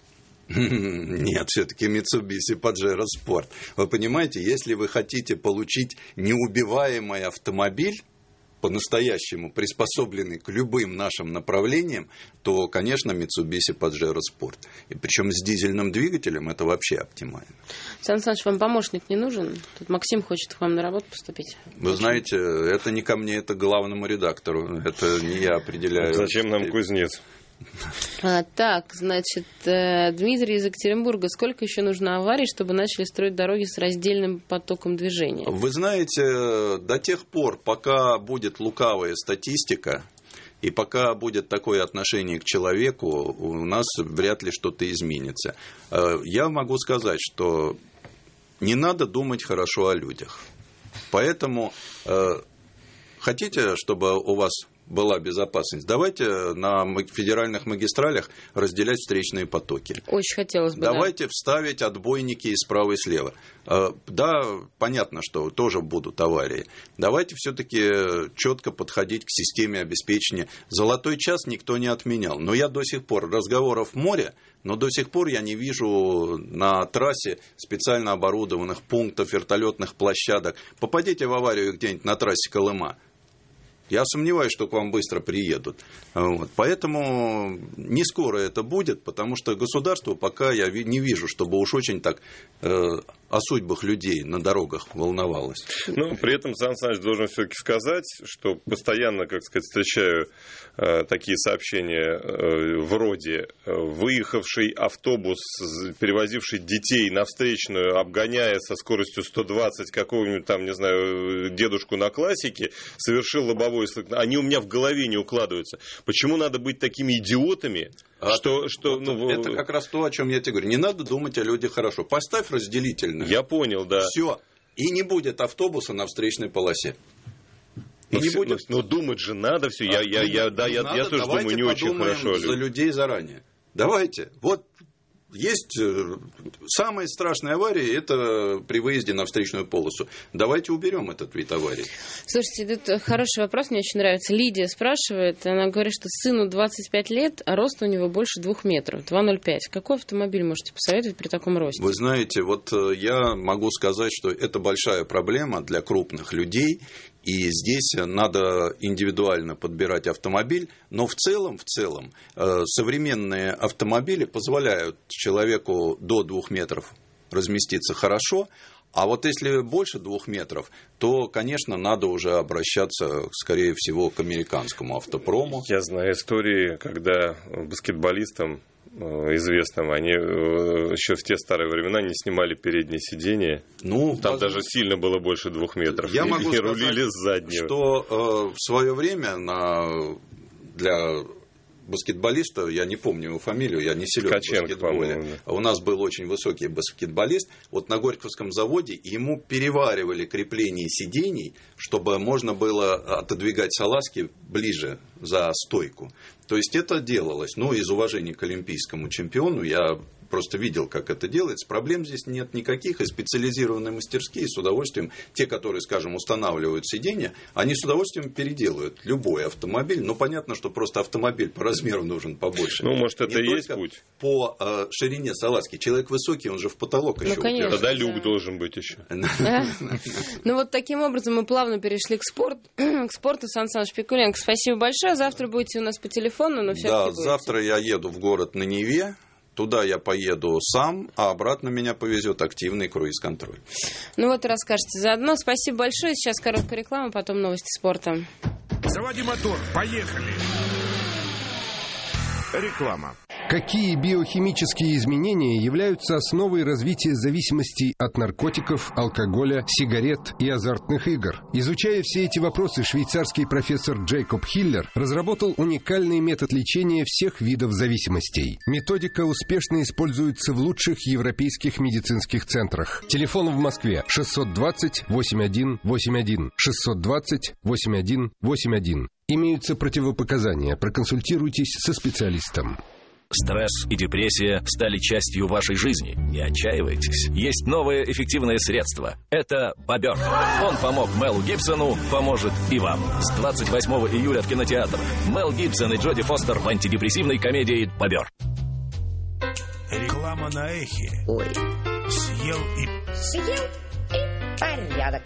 Нет, все-таки Mitsubishi Pajero Sport. Вы понимаете, если вы хотите получить неубиваемый автомобиль, по-настоящему приспособленный к любым нашим направлениям, то, конечно, Mitsubishi Pajero Sport. И причем с дизельным двигателем это вообще оптимально. Сан Саныч, вам помощник не нужен? Тут Максим хочет к вам на работу поступить. Вы знаете, это не ко мне, это главному редактору. Это не я определяю. Зачем нам кузнец? Так, значит, Дмитрий из Екатеринбурга. Сколько еще нужно аварий, чтобы начали строить дороги с раздельным потоком движения? Вы знаете, до тех пор, пока будет лукавая статистика, и пока будет такое отношение к человеку, у нас вряд ли что-то изменится. Я могу сказать, что не надо думать хорошо о людях. Поэтому хотите, чтобы у вас была безопасность, давайте на федеральных магистралях разделять встречные потоки. Очень хотелось бы. Давайте вставить отбойники и справа и слева. Да, понятно, что тоже будут аварии. Давайте все-таки четко подходить к системе обеспечения. Золотой час никто не отменял. Но я до сих пор, разговоров море, но до сих пор я не вижу на трассе специально оборудованных пунктов, вертолетных площадок. Попадите в аварию где-нибудь на трассе Колыма. Я сомневаюсь, что к вам быстро приедут. Вот. Поэтому не скоро это будет, потому что государство пока я не вижу, чтобы уж очень так о судьбах людей на дорогах волновалось. Ну, при этом Сан Саныч должен все-таки сказать, что постоянно, как сказать, встречаю такие сообщения вроде выехавший автобус, перевозивший детей на встречную, обгоняя со скоростью 120 какого-нибудь там, не знаю, дедушку на классике, совершил лобовое столкновение. Они у меня в голове не укладываются. Почему надо быть такими идиотами? Это как раз то, о чем я тебе говорю. Не надо думать о людях хорошо. Поставь разделительную. Я понял, да. Все. И не будет автобуса на встречной полосе. Но думать же надо все. Я тоже думаю не очень хорошо. За людей заранее. Давайте. Вот есть самая страшная авария, это при выезде на встречную полосу. Давайте уберем этот вид аварии. Слушайте, тут хороший вопрос, мне очень нравится. Лидия спрашивает, она говорит, что сыну 25 лет, а рост у него больше 2 метров, 2,05. Какой автомобиль можете посоветовать при таком росте? Вы знаете, вот я могу сказать, что это большая проблема для крупных людей. И здесь надо индивидуально подбирать автомобиль, но в целом современные автомобили позволяют человеку до 2 метров разместиться хорошо, а вот если больше 2 метров, то, конечно, надо уже обращаться, скорее всего, к американскому автопрому. Я знаю истории, когда баскетболистам известным, они еще в те старые времена не снимали передние сиденья. Там даже сильно было больше 2 метров. Я могу сказать, рулили с заднего. Что в свое время для баскетболиста, я не помню его фамилию, я не силен в баскетболе. У нас был очень высокий баскетболист. Вот на Горьковском заводе ему переваривали крепление сидений, чтобы можно было отодвигать салазки ближе за стойку. То есть это делалось. Но из уважения к олимпийскому чемпиону я просто видел, как это делается. Проблем здесь нет никаких. И специализированные мастерские с удовольствием, те, которые, скажем, устанавливают сиденья, они с удовольствием переделывают любой автомобиль. Но понятно, что просто автомобиль по размеру нужен побольше. Может, это и есть путь? По ширине салазки. Человек высокий, он же в потолок еще упирается. Тогда люк должен быть еще. Вот таким образом мы плавно перешли к спорту. Сан Саныч Пикуленко, спасибо большое. Завтра будете у нас по телефону, но все-таки будете. Завтра я еду в город на Неве. Туда я поеду сам, а обратно меня повезет активный круиз-контроль. Расскажете заодно. Спасибо большое. Сейчас короткая реклама, потом новости спорта. Заводи мотор. Поехали. Реклама. Какие биохимические изменения являются основой развития зависимостей от наркотиков, алкоголя, сигарет и азартных игр? Изучая все эти вопросы, швейцарский профессор Джейкоб Хиллер разработал уникальный метод лечения всех видов зависимостей. Методика успешно используется в лучших европейских медицинских центрах. Телефон в Москве 620-8181, 620-8181. Имеются противопоказания. Проконсультируйтесь со специалистом. Стресс и депрессия стали частью вашей жизни. Не отчаивайтесь. Есть новое эффективное средство. Это бобер. Он помог Мелу Гибсону, поможет и вам. С 28 июля в кинотеатрах. Мел Гибсон и Джоди Фостер в антидепрессивной комедии «Бобер». Реклама на эхе. Ой. Съел и порядок.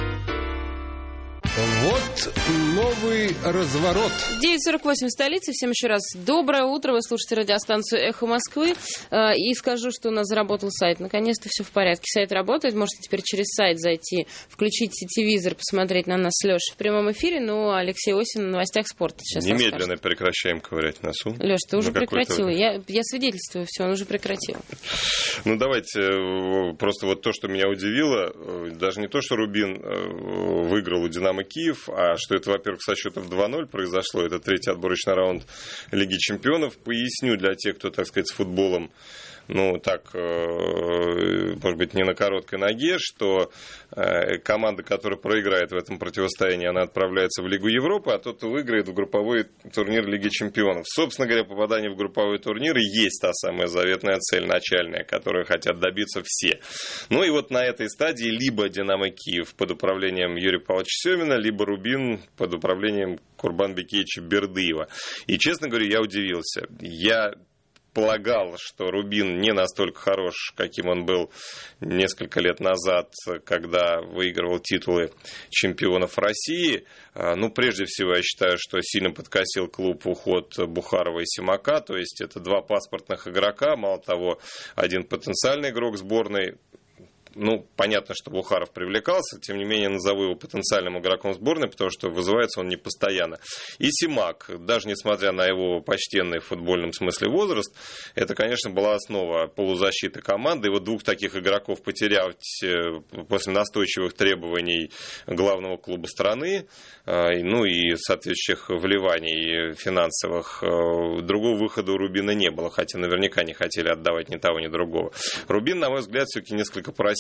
Вот новый разворот. 9:48 в столице. Всем еще раз доброе утро. Вы слушаете радиостанцию «Эхо Москвы». И скажу, что у нас заработал сайт. Наконец-то все в порядке. Сайт работает. Можете теперь через сайт зайти, включить сетевизор, посмотреть на нас с Лешей в прямом эфире. Алексей Осин на новостях спорта сейчас немедленно расскажет. Прекращаем ковырять носу. Леш, ты уже прекратил. Я свидетельствую, все, он уже прекратил. Давайте просто вот то, что меня удивило. Даже не то, что Рубин выиграл у «Динамо Киев», а что это, во-первых, со счетом 2-0 произошло. Это третий отборочный раунд Лиги Чемпионов. Поясню для тех, кто, так сказать, с футболом, может быть, не на короткой ноге, что команда, которая проиграет в этом противостоянии, она отправляется в Лигу Европы, а тот, кто выиграет в групповой турнир Лиги Чемпионов. Собственно говоря, попадание в групповой турнир и есть та самая заветная цель начальная, которую хотят добиться все. И вот на этой стадии либо «Динамо Киев» под управлением Юрия Павловича Семина, либо «Рубин» под управлением Курбан-Бекеевича Бердыева. И, честно говоря, я удивился. Я полагал, что Рубин не настолько хорош, каким он был несколько лет назад, когда выигрывал титулы чемпионов России. Прежде всего, я считаю, что сильно подкосил клуб уход Бухарова и Симака, то есть это два паспортных игрока, мало того, один потенциальный игрок сборной. Понятно, что Бухаров привлекался, тем не менее назову его потенциальным игроком сборной, потому что вызывается он не постоянно. И Симак, даже несмотря на его почтенный в футбольном смысле возраст, это, конечно, была основа полузащиты команды. И вот двух таких игроков потерять после настойчивых требований главного клуба страны, и соответствующих вливаний финансовых, другого выхода у Рубина не было, хотя наверняка не хотели отдавать ни того, ни другого. Рубин, на мой взгляд, все-таки несколько просел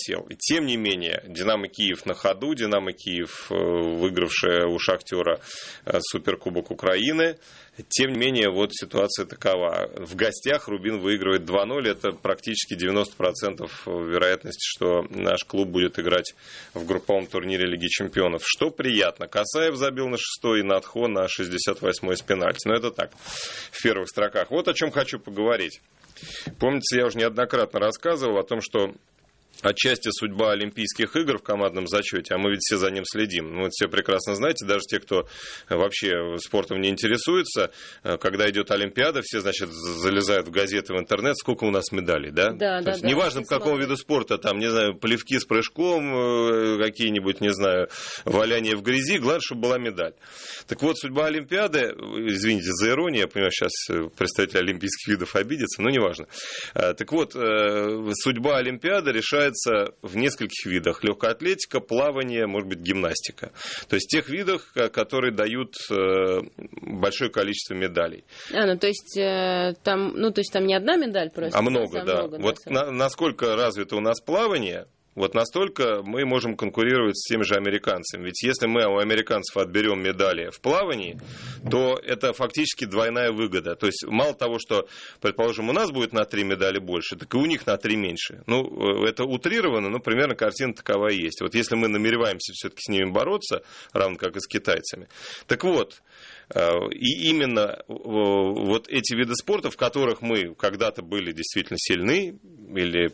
хотел. И тем не менее, «Динамо Киев» на ходу, «Динамо Киев», выигравшая у «Шахтера» Суперкубок Украины. Тем не менее, вот ситуация такова. В гостях «Рубин» выигрывает 2-0. Это практически 90% вероятности, что наш клуб будет играть в групповом турнире Лиги Чемпионов. Что приятно. Касаев забил на 6-й, Натхо на 68-й с пенальти. Но это так, в первых строках. Вот о чем хочу поговорить. Помните, я уже неоднократно рассказывал о том, что отчасти судьба Олимпийских игр в командном зачете, а мы ведь все за ним следим. Ну, вот все прекрасно знаете, даже те, кто вообще спортом не интересуется, когда идет Олимпиада, все, значит, залезают в газеты, в интернет, сколько у нас медалей, да? Да, то есть, неважно, по какому виду спорта, там, не знаю, плевки с прыжком, какие-нибудь, не знаю, валяние в грязи, главное, чтобы была медаль. Так вот, судьба Олимпиады, извините за иронию, я понимаю, сейчас представители олимпийских видов обидятся, но неважно. Так вот, судьба Олимпиады решает в нескольких видах. Легкая атлетика, плавание, может быть, гимнастика. То есть в тех видах, которые дают большое количество медалей. То есть там не одна медаль просто? А много, да. Много, вот насколько развито у нас плавание, вот настолько мы можем конкурировать с теми же американцами. Ведь если мы у американцев отберем медали в плавании, то это фактически двойная выгода. То есть мало того, что, предположим, у нас будет на 3 медали больше, так и у них на 3 меньше. Ну, это утрировано, но примерно картина такова и есть. Вот если мы намереваемся все-таки с ними бороться, равно как и с китайцами. Так вот, и именно вот эти виды спорта, в которых мы когда-то были действительно сильны или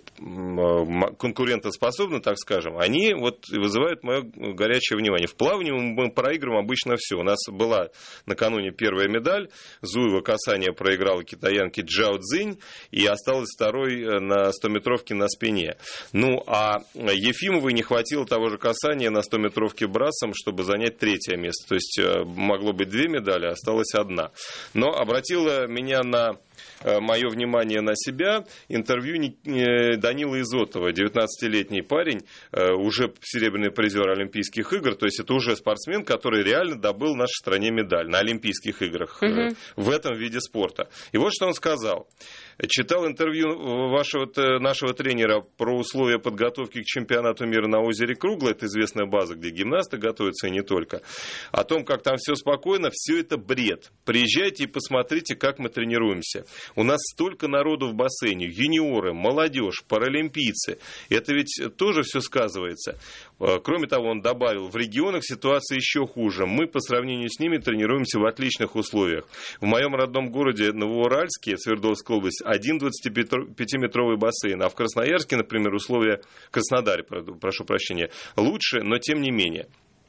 конкурентоспособны, так скажем, они вот вызывают мое горячее внимание. В плавании мы проигрываем обычно все. У нас была накануне первая медаль, Зуева касание проиграла китаянке Джао Цзинь и осталась второй на 100-метровке на спине. Ну, а Ефимовой не хватило того же касания на 100-метровке брасом, чтобы занять 3-е место. То есть могло быть 2 медали, осталась 1. Но обратила меня на мое внимание на себя интервью Данила Изотова, 19-летний парень, уже серебряный призер Олимпийских игр, то есть это уже спортсмен, который реально добыл нашей стране медаль на Олимпийских играх в этом виде спорта. И вот что он сказал. Читал интервью нашего тренера про условия подготовки к чемпионату мира на озере Круглое, это известная база, где гимнасты готовятся и не только. О том, как там все спокойно, все это бред. Приезжайте и посмотрите, как мы тренируемся. У нас столько народу в бассейне, юниоры, молодежь, паралимпийцы. Это ведь тоже все сказывается. Кроме того, он добавил, в регионах ситуация еще хуже. Мы по сравнению с ними тренируемся в отличных условиях. В моем родном городе Новоуральске, Свердловская область, 1 25-метровый бассейн. А в Красноярске, например, условия, в Краснодаре, прошу прощения, лучше, но тем не менее.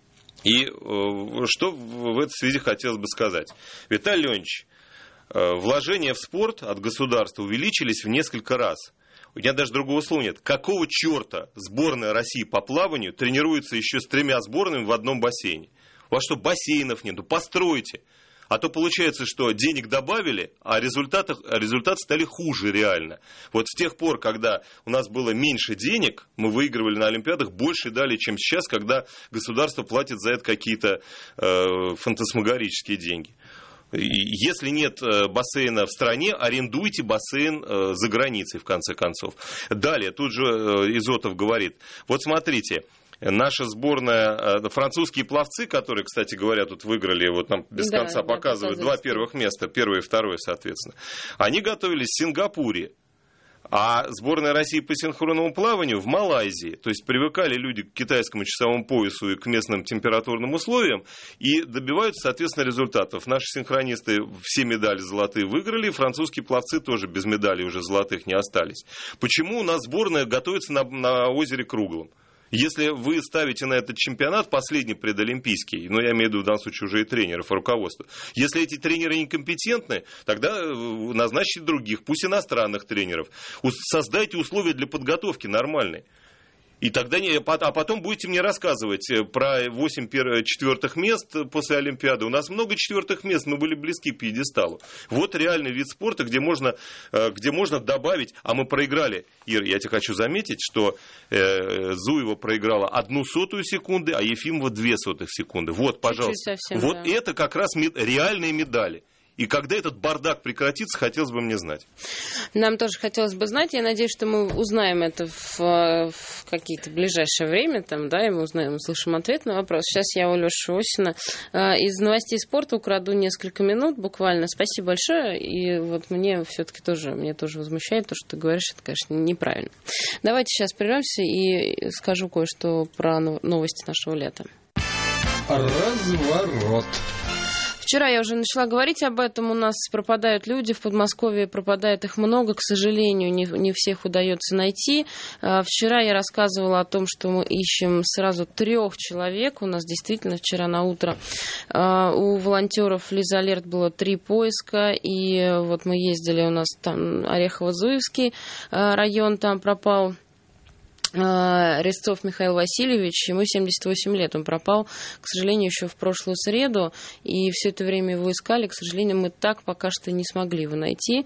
И что в этой связи хотелось бы сказать. Виталий Леонидович, вложения в спорт от государства увеличились в несколько раз. У меня даже другого слова нет. Какого черта сборная России по плаванию тренируется еще с 3 сборными в одном бассейне? У вас что, бассейнов нет? Постройте. А то получается, что денег добавили, а результаты стали хуже реально. Вот с тех пор, когда у нас было меньше денег, мы выигрывали на Олимпиадах больше дали, чем сейчас, когда государство платит за это какие-то фантасмагорические деньги. Если нет бассейна в стране, арендуйте бассейн за границей, в конце концов. Далее, тут же Изотов говорит, вот смотрите, наша сборная, французские пловцы, которые, кстати говоря, тут выиграли, вот нам без конца показывают 2 первых места, 1 и 2, соответственно, они готовились в Сингапуре. А сборная России по синхронному плаванию в Малайзии. То есть привыкали люди к китайскому часовому поясу и к местным температурным условиям и добиваются, соответственно, результатов. Наши синхронисты все медали золотые выиграли, французские пловцы тоже без медалей уже золотых не остались. Почему у нас сборная готовится на озере Круглом? Если вы ставите на этот чемпионат последний предолимпийский, но я имею в виду в данном случае уже и тренеров, и руководство, если эти тренеры некомпетентны, тогда назначьте других, пусть иностранных тренеров. Создайте условия для подготовки нормальной. И тогда а потом будете мне рассказывать про 8 четвертых мест после Олимпиады. У нас много 4-х мест, мы были близки к пьедесталу. Вот реальный вид спорта, где можно добавить, а мы проиграли. Ир, я тебе хочу заметить, что Зуева проиграла 0,01 секунды, а Ефимова 0,02 секунды. Вот, пожалуйста. Совсем, вот да. Это как раз реальные медали. И когда этот бардак прекратится, хотелось бы мне знать. Нам тоже хотелось бы знать. Я надеюсь, что мы узнаем это в какие-то ближайшее время, там, да, и мы узнаем, услышим ответ на вопрос. Сейчас я у Лёши Осина из новостей спорта украду несколько минут буквально. Спасибо большое. И вот мне все-таки тоже возмущает то, что ты говоришь, это, конечно, неправильно. Давайте сейчас прервемся и скажу кое-что про новости нашего лета. Разворот. Вчера я уже начала говорить об этом. У нас пропадают люди в Подмосковье, пропадает их много, к сожалению, не всех удается найти. Вчера я рассказывала о том, что мы ищем сразу 3 человек. У нас действительно вчера на утро у волонтеров Лиза Алерт было 3 поиска. И вот мы ездили, у нас там Орехово-Зуевский район, там пропал Резцов Михаил Васильевич, ему 78 лет, он пропал, к сожалению, еще в прошлую среду, и все это время его искали, к сожалению, мы так пока что не смогли его найти,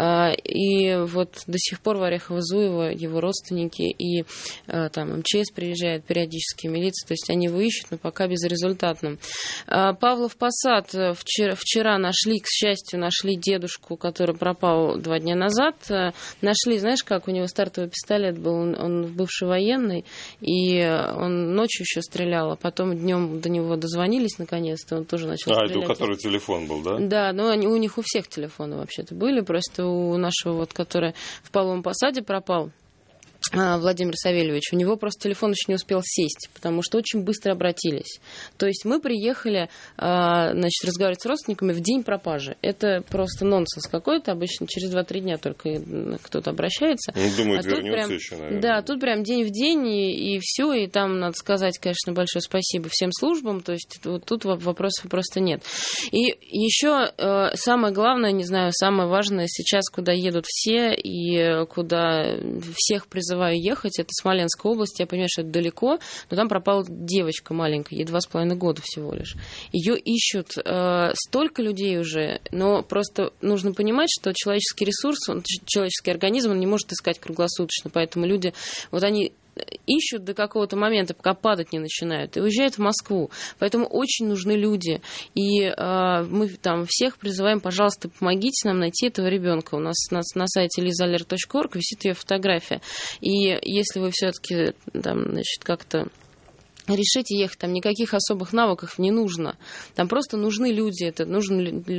и вот до сих пор в Орехово-Зуево его родственники и там МЧС приезжает периодически, милиция, то есть они его ищут, но пока безрезультатно. Павлов Посад вчера нашли, к счастью, дедушку, который пропал 2 дня назад, нашли, знаешь как, у него стартовый пистолет был, он бывший военный, и он ночью еще стрелял, а потом днем до него дозвонились наконец-то, он тоже начал стрелять. Это у которого телефон был, да? Да, но у них у всех телефоны вообще-то были, просто у нашего, вот, который в Павловом Посаде пропал, Владимир Савельевич, у него просто телефон еще не успел сесть, потому что очень быстро обратились. То есть мы приехали, значит, разговаривать с родственниками в день пропажи. Это просто нонсенс какой-то. Обычно через 2-3 дня только кто-то обращается. Думают, вернется еще, наверное. Да, тут прям день в день, и все. И там надо сказать, конечно, большое спасибо всем службам. То есть вот тут вопросов просто нет. И еще самое главное, не знаю, самое важное сейчас, куда едут все и куда всех призывают ехать, это Смоленская область, я понимаю, что это далеко, но там пропала девочка маленькая, ей 2,5 года всего лишь. Ее ищут столько людей уже, но просто нужно понимать, что человеческий ресурс, человеческий организм, он не может искать круглосуточно, поэтому люди, вот они ищут до какого-то момента, пока падать не начинают, и уезжают в Москву. Поэтому очень нужны люди. И мы там всех призываем, пожалуйста, помогите нам найти этого ребенка. У нас на сайте lizaalert.org висит ее фотография. И если вы все-таки там, значит, как-то решите ехать, там никаких особых навыков не нужно. Там просто нужны люди, это нужен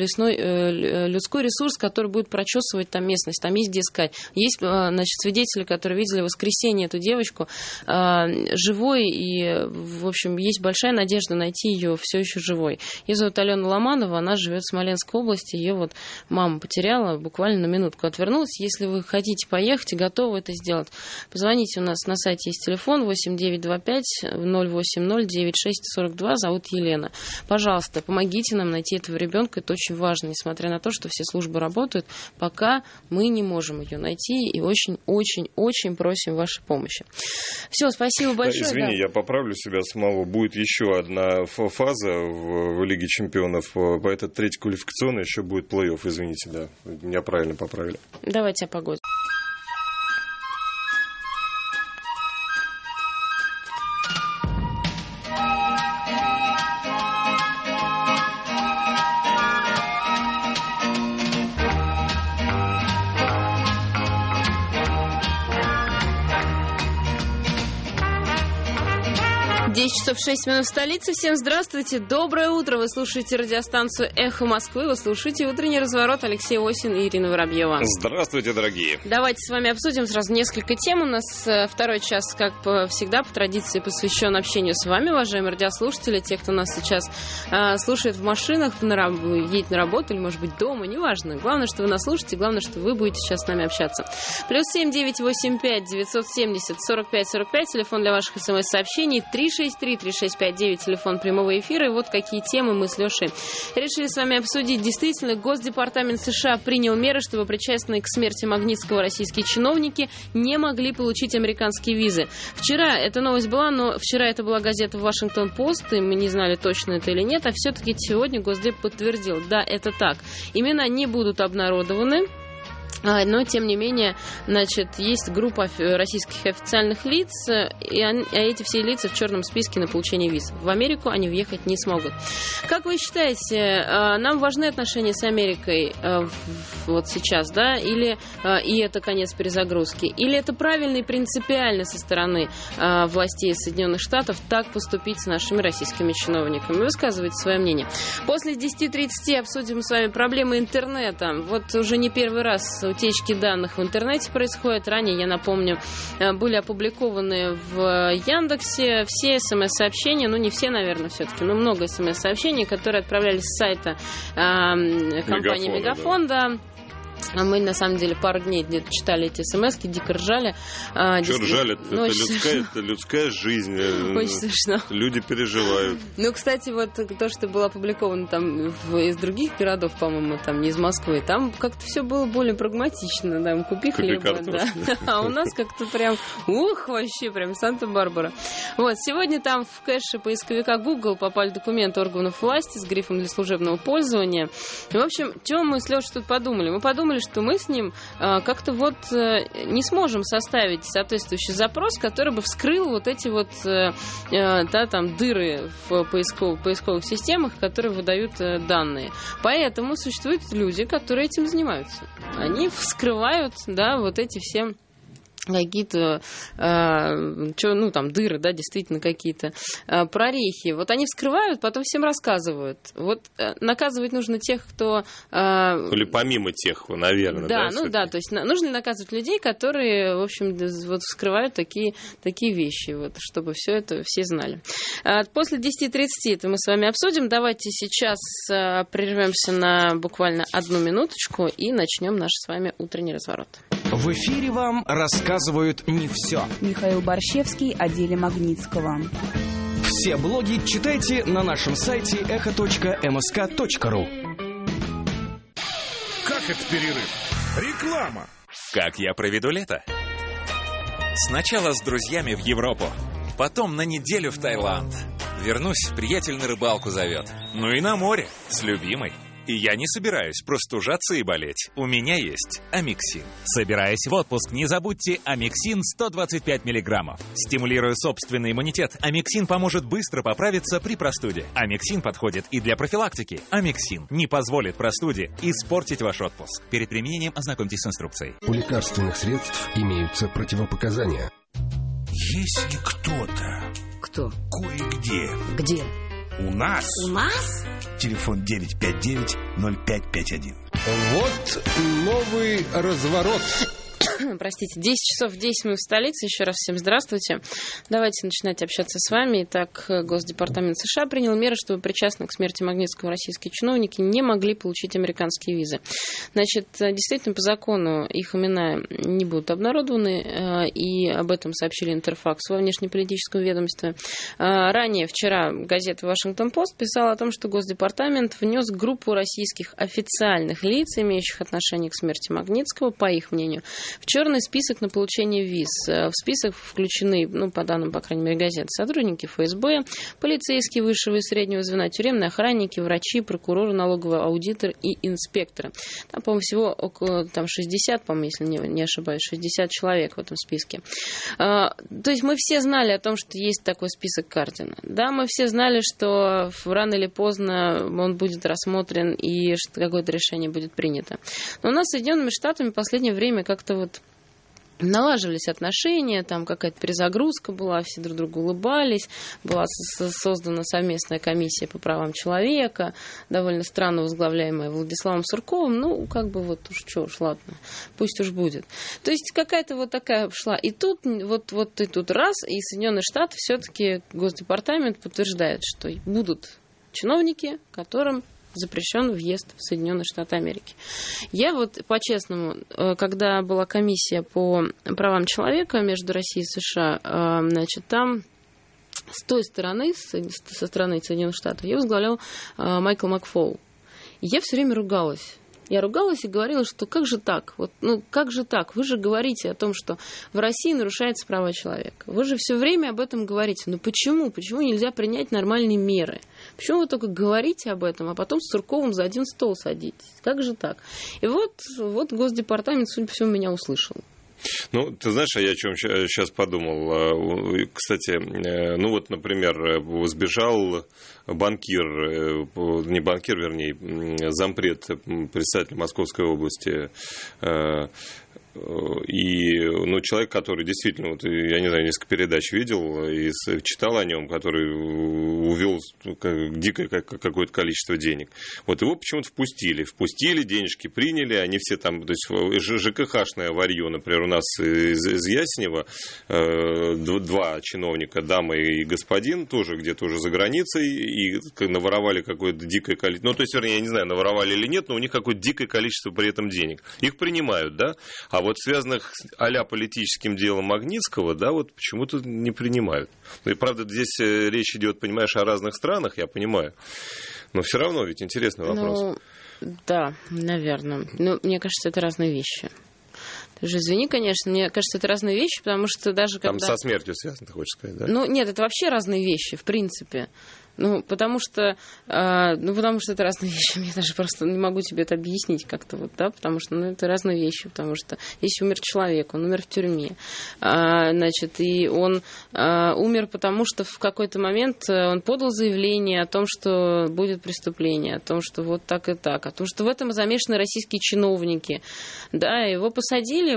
людской ресурс, который будет прочесывать там местность, там есть где искать. Есть, значит, свидетели, которые видели в воскресенье эту девочку живой, и, в общем, есть большая надежда найти ее все еще живой. Ее зовут Алена Ломанова, она живет в Смоленской области, ее вот мама потеряла, буквально на минутку отвернулась. Если вы хотите поехать и готовы это сделать, позвоните, у нас на сайте есть телефон 8925 080-96-42, зовут Елена. Пожалуйста, помогите нам найти этого ребенка, это очень важно, несмотря на то, что все службы работают, пока мы не можем ее найти, и очень-очень-очень просим вашей помощи. Все, спасибо большое. Извини, я поправлю себя самого. Будет еще одна фаза в Лиге чемпионов, по этот 3-й квалификационный, еще будет плей-офф, извините, да, меня правильно поправили. Давайте о погоде. Часов 6 минут в столице. Всем здравствуйте. Доброе утро. Вы слушаете радиостанцию «Эхо Москвы». Вы слушаете «Утренний разворот». Алексей Осин и Ирина Воробьева. Здравствуйте, дорогие. Давайте с вами обсудим сразу несколько тем. У нас второй час, как всегда, по традиции посвящен общению с вами, уважаемые радиослушатели. Те, кто нас сейчас слушает в машинах, едет на работу или, может быть, дома, неважно. Главное, что вы нас слушаете, главное, что вы будете сейчас с нами общаться. +7 985 970 45 45, телефон для ваших смс-сообщений, 363-3659, телефон прямого эфира. И вот какие темы мы с Лешей решили с вами обсудить. Действительно, Госдепартамент США принял меры, чтобы причастные к смерти Магнитского российские чиновники не могли получить американские визы. Вчера эта новость была, но вчера это была газета «Вашингтон-Пост», и мы не знали, точно это или нет, а все-таки сегодня Госдеп подтвердил, да, это так. Имена не будут обнародованы. Но, тем не менее, значит, есть группа российских официальных лиц, и эти все лица в черном списке на получение виз. В Америку они въехать не смогут. Как вы считаете, нам важны отношения с Америкой вот сейчас, да? Или и это конец перезагрузки? Или это правильно и принципиально со стороны властей Соединенных Штатов так поступить с нашими российскими чиновниками? Высказывайте свое мнение. После 10:30 обсудим с вами проблемы интернета. Вот уже не первый раз утечки данных в интернете происходят. Ранее, я напомню, были опубликованы в Яндексе все СМС-сообщения, ну не все, наверное, все-таки, но много СМС-сообщений, которые отправлялись с сайта компании Мегафон, да. Мы, на самом деле, пару дней читали эти смс-ки, дико ржали. Что ржали? Это людская жизнь. Очень смешно. Люди переживают. Ну, кстати, вот то, что было опубликовано там из других городов, по-моему, там не из Москвы, там как-то все было более прагматично. Там, купи хлеба, да. А у нас как-то прям, вообще, прям Санта-Барбара. Вот, сегодня там в кэше поисковика Google попали документы органов власти с грифом для служебного пользования. И, в общем, чего мы с Лешей тут подумали? Мы подумали, что мы с ним как-то вот не сможем составить соответствующий запрос, который бы вскрыл вот эти вот там дыры в поисковых системах, которые выдают данные. Поэтому существуют люди, которые этим занимаются. Они вскрывают, да, вот эти все какие-то, там, дыры, да, действительно какие-то прорехи. Вот они вскрывают, потом всем рассказывают. Вот наказывать нужно тех, кто... Или помимо тех, наверное, да? Да, то есть нужно наказывать людей, которые, в общем, вот вскрывают такие вещи, вот, чтобы все это все знали. После 10:30 это мы с вами обсудим. Давайте сейчас прервемся на буквально 1 минуточку и начнем наш с вами утренний разворот. В эфире вам рассказывают не все. Михаил Борщевский о деле Магнитского. Все блоги читайте на нашем сайте echo.msk.ru. Как это перерыв? Реклама. Как я проведу лето? Сначала с друзьями в Европу, потом на неделю в Таиланд. Вернусь, приятель на рыбалку зовет. Ну и на море с любимой. И я не собираюсь простужаться и болеть. У меня есть Амиксин. Собираясь в отпуск, не забудьте Амиксин 125 миллиграммов. Стимулируя собственный иммунитет, Амиксин поможет быстро поправиться при простуде. Амиксин подходит и для профилактики. Амиксин не позволит простуде испортить ваш отпуск. Перед применением ознакомьтесь с инструкцией. У лекарственных средств имеются противопоказания. Если кто-то... Кто? Кое-где. Где? У нас. У нас? Телефон 959-0551. Вот новый разворот. Простите, 10 часов 10 минут в столице. Еще раз всем здравствуйте. Давайте начинать общаться с вами. Итак, Госдепартамент США принял меры, чтобы причастные к смерти Магнитского российские чиновники не могли получить американские визы. Значит, действительно, по закону их имена не будут обнародованы, и об этом сообщили Интерфакс во внешнеполитическом ведомстве. Ранее, вчера, газета «Вашингтон-Пост» писала о том, что Госдепартамент внес группу российских официальных лиц, имеющих отношение к смерти Магнитского, по их мнению, в черный список на получение виз. В список включены, по данным, по крайней мере, газеты, сотрудники ФСБ, полицейские высшего и среднего звена, тюремные охранники, врачи, прокуроры, налоговый аудитор и инспекторы. Там, по-моему, всего около 60, по-моему, если не ошибаюсь, 60 человек в этом списке. То есть мы все знали о том, что есть такой список Кардина. Да, мы все знали, что рано или поздно он будет рассмотрен и что какое-то решение будет принято. Но у нас с Соединенными Штатами в последнее время как-то вот налаживались отношения, там какая-то перезагрузка была, все друг другу улыбались, была создана совместная комиссия по правам человека, довольно странно возглавляемая Владиславом Сурковым, ладно, пусть уж будет. То есть какая-то вот такая шла. И тут, и тут раз, и Соединенные Штаты все-таки Госдепартамент подтверждает, что будут чиновники, которым запрещен въезд в Соединенные Штаты Америки. Я по-честному, когда была комиссия по правам человека между Россией и США, там с той стороны, со стороны Соединенных Штатов, ее возглавлял Майкл Макфол. И я все время ругалась. Я ругалась и говорила, что как же так? Как же так? Вы же говорите о том, что в России нарушаются права человека. Вы же все время об этом говорите. Но почему? Почему нельзя принять нормальные меры? Почему вы только говорите об этом, а потом с Сурковым за один стол садитесь? Как же так? И вот Госдепартамент, судя по всему, меня услышал. Ну, ты знаешь, я о чем сейчас подумал. Кстати, ну вот, например, сбежал банкир, не банкир, вернее, зампред, председатель Московской области. И, ну, человек, который действительно, вот, я не знаю, несколько передач видел и читал о нем, который увел дикое какое-то количество денег. Вот его почему-то впустили, денежки приняли, они все там, то есть ЖКХ-шное варье, например, у нас из Ясенева два чиновника, дама и господин, тоже где-то уже за границей, и наворовали какое-то дикое количество, ну, то есть, вернее, я не знаю, наворовали или нет, но у них какое-то дикое количество при этом денег. Их принимают, да? А вот связанных а-ля политическим делом Магнитского, да, вот почему-то не принимают. Ну и правда, здесь речь идет, понимаешь, о разных странах, я понимаю. Но все равно ведь интересный вопрос. Ну, да, наверное. Но мне кажется, это разные вещи. Ты же извини, конечно, мне кажется, это разные вещи, потому что даже когда... Там со смертью связано, ты хочешь сказать, да? Ну, нет, это вообще разные вещи, в принципе. Ну, потому что это разные вещи. Я даже просто не могу тебе это объяснить как-то, вот, да, потому что, ну, это разные вещи, потому что если умер человек, он умер в тюрьме, значит, и он умер, потому что в какой-то момент он подал заявление о том, что будет преступление, о том, что вот так и так, о том, что в этом замешаны российские чиновники, да, его посадили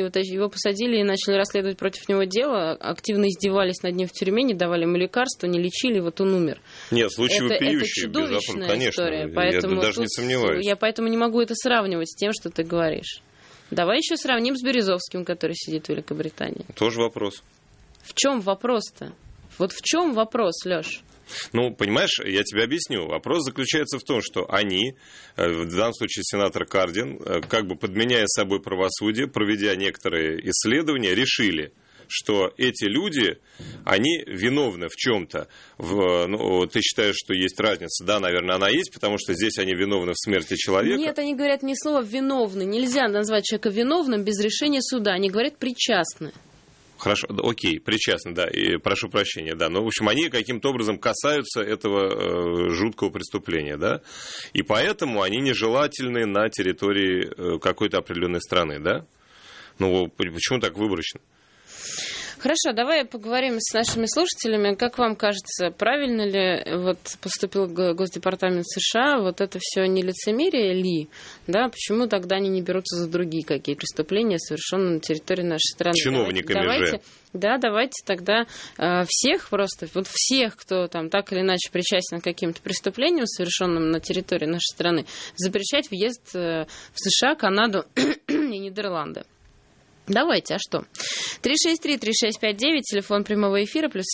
и начали расследовать против него дело, активно издевались над ним в тюрьме, не давали ему лекарства, не лечили, вот он умер. Нет, случаи вопиющие, это чудовищная конечно, история, поэтому я даже не сомневаюсь. Я поэтому не могу это сравнивать с тем, что ты говоришь. Давай еще сравним с Березовским, который сидит в Великобритании. Тоже вопрос. В чем вопрос-то? Вот в чем вопрос, Леш? Ну, понимаешь, я тебе объясню. Вопрос заключается в том, что они, в данном случае сенатор Кардин, как бы подменяя собой правосудие, проведя некоторые исследования, решили, что эти люди, они виновны в чем-то. Ты считаешь, что есть разница? Да, наверное, она есть, потому что здесь они виновны в смерти человека. Нет, они говорят не слово «виновны». Нельзя назвать человека виновным без решения суда. Они говорят «причастны». Хорошо, окей, причастны, да, и прошу прощения, да. Но, в общем, они каким-то образом касаются этого жуткого преступления, да. И поэтому они нежелательны на территории какой-то определенной страны, да. Ну, почему так выборочно? Хорошо, давай поговорим с нашими слушателями. Как вам кажется, правильно ли вот поступил Госдепартамент США? Вот это все не лицемерие ли? Да, почему тогда они не берутся за другие какие преступления, совершенные на территории нашей страны? Чиновниками же. Да, давайте тогда всех просто, вот всех, кто там так или иначе причастен к каким-то преступлениям, совершенным на территории нашей страны, запрещать въезд в США, Канаду и Нидерланды. Давайте, а что? 363-3659, телефон прямого эфира, плюс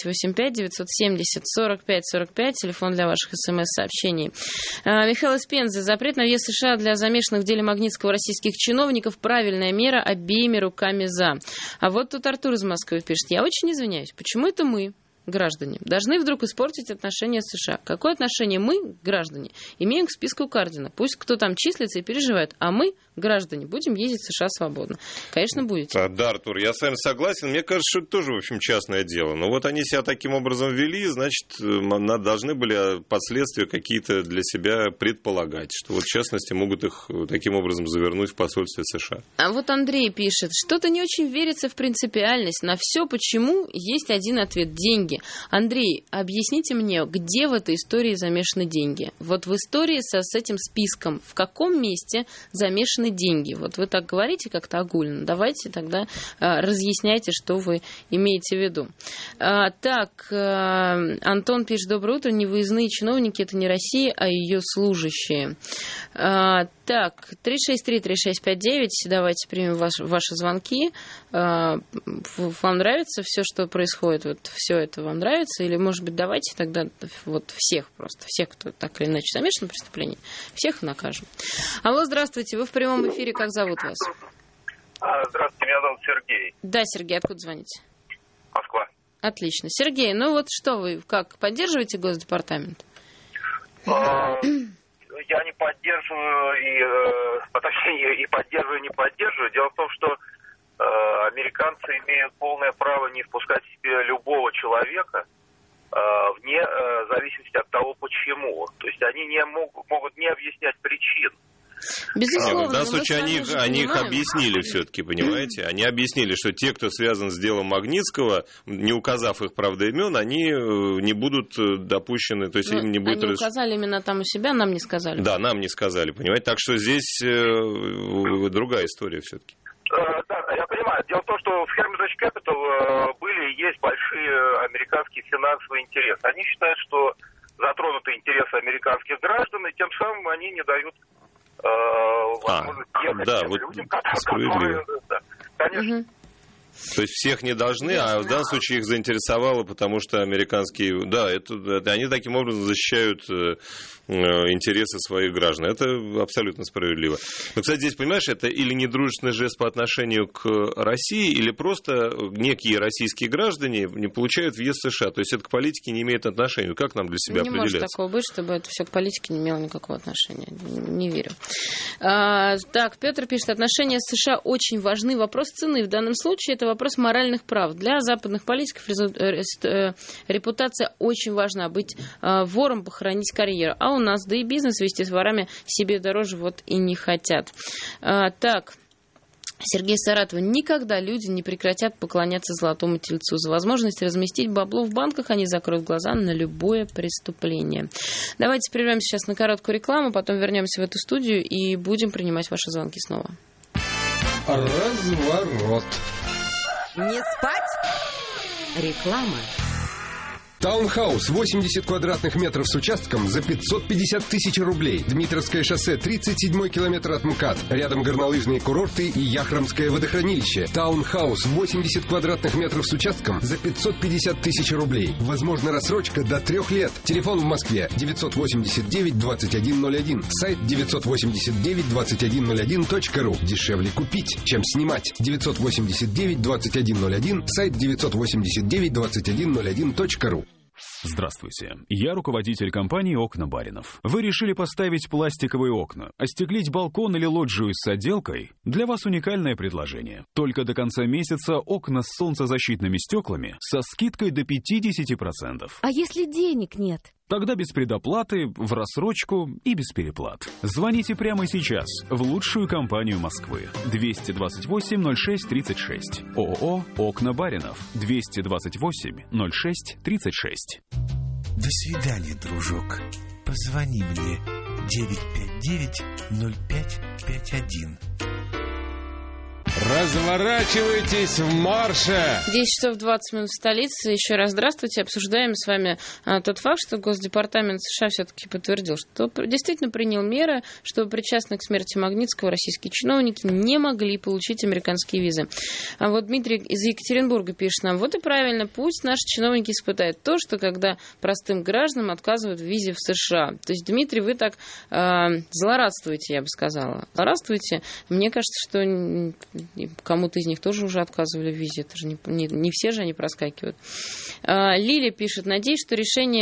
7985-970-45-45, телефон для ваших смс-сообщений. Михаил из Пензы. Запрет на въезд США для замешанных в деле Магнитского российских чиновников. Правильная мера, обеими руками за. А вот тут Артур из Москвы пишет. Я очень извиняюсь, почему это мы, граждане, должны вдруг испортить отношения с США? Какое отношение мы, граждане, имеем к списку Кардина? Пусть кто там числится и переживает, а мы, граждане, будем ездить в США свободно. Конечно, будете. Да, Артур, я с вами согласен. Мне кажется, что это тоже, в общем, частное дело. Но вот они себя таким образом вели, значит, должны были последствия какие-то для себя предполагать, что вот, в частности, могут их таким образом завернуть в посольстве США. А вот Андрей пишет, что-то не очень верится в принципиальность. На все почему есть один ответ – деньги. Андрей, объясните мне, где в этой истории замешаны деньги? Вот в истории с этим списком, в каком месте замешаны деньги? Вот вы так говорите как-то огульно. Давайте тогда разъясняйте, что вы имеете в виду. Антон пишет, доброе утро. Невыездные чиновники – это не Россия, а ее служащие. 363-3659, давайте примем ваши звонки. Вам нравится все, что происходит? Вот все это вам нравится? Или, может быть, давайте тогда вот всех, кто так или иначе замешан в преступлении, всех накажем. Алло, здравствуйте, вы в прямом эфире, как зовут вас? Здравствуйте, меня зовут Сергей. Да, Сергей, откуда звоните? Москва. Отлично. Сергей, ну вот что вы, как, поддерживаете Госдепартамент? Я не поддерживаю, и поддерживаю, и не поддерживаю. Дело в том, что американцы имеют полное право не впускать в себе любого человека, вне зависимости от того, почему. То есть они не могут не объяснять причин. Безусловно. В данном случае они их объяснили все-таки, понимаете? Они объяснили, что те, кто связан с делом Магнитского, не указав их, правда, имен, они не будут допущены, то есть им не будет... Они указали именно там у себя, нам не сказали. Да, нам не сказали, понимаете? Так что здесь другая история все-таки. Да, я понимаю. Дело в том, что в Hermitage Capital были и есть большие американские финансовые интересы. Они считают, что затронуты интересы американских граждан, и тем самым они не дают возможность ехать да, тем вот людям, справедливо. Да, конечно. То есть всех не должны, а в данном случае их заинтересовало, потому что американские... Да, они таким образом защищают интересы своих граждан. Это абсолютно справедливо. Но, кстати, здесь, понимаешь, это или недружественный жест по отношению к России, или просто некие российские граждане не получают въезд в США. То есть это к политике не имеет отношения. Как нам для себя определять? Не может такого быть, чтобы это все к политике не имело никакого отношения. Не верю. Так, Петр пишет, отношения с США очень важны. Вопрос цены в данном случае это вопрос моральных прав. Для западных политиков репутация очень важна. Быть вором, похоронить карьеру. А у нас, да и бизнес вести с ворами себе дороже вот и не хотят. Так, Сергей Саратов. Никогда люди не прекратят поклоняться золотому тельцу. За возможность разместить бабло в банках они закроют глаза на любое преступление. Давайте прервемся сейчас на короткую рекламу, потом вернемся в эту студию и будем принимать ваши звонки снова. Разворот. Не спать? Реклама. Таунхаус 80 квадратных метров с участком за 550 тысяч рублей. Дмитровское шоссе, 37-й километр от МКАД. Рядом горнолыжные курорты и Яхромское водохранилище. Таунхаус 80 квадратных метров с участком за 550 тысяч рублей. Возможна рассрочка до 3 лет. Телефон в Москве 989-2101. Сайт 989-2101.ру. Дешевле купить, чем снимать. 989-2101. Сайт 989-2101.ру. Здравствуйте. Я руководитель компании «Окна Баринов». Вы решили поставить пластиковые окна, остеклить балкон или лоджию с отделкой? Для вас уникальное предложение. Только до конца месяца окна с солнцезащитными стеклами со скидкой до 50%. А если денег нет? Тогда без предоплаты, в рассрочку и без переплат. Звоните прямо сейчас в лучшую компанию Москвы. 228-06-36. ООО «Окна Баринов». 228-06-36. До свидания, дружок. Позвони мне. 959-0551. Разворачивайтесь в марше! 10 часов 20 минут в столице. Еще раз здравствуйте. Обсуждаем с вами тот факт, что Госдепартамент США все-таки подтвердил, что действительно принял меры, чтобы причастные к смерти Магнитского российские чиновники не могли получить американские визы. А вот Дмитрий из Екатеринбурга пишет нам, вот и правильно, пусть наши чиновники испытают то, что когда простым гражданам отказывают в визе в США. То есть, Дмитрий, вы так злорадствуете, я бы сказала. Злорадствуете. Мне кажется, что кому-то из них тоже уже отказывали в визе. Это же не все же они проскакивают. Лилия пишет, надеюсь, что это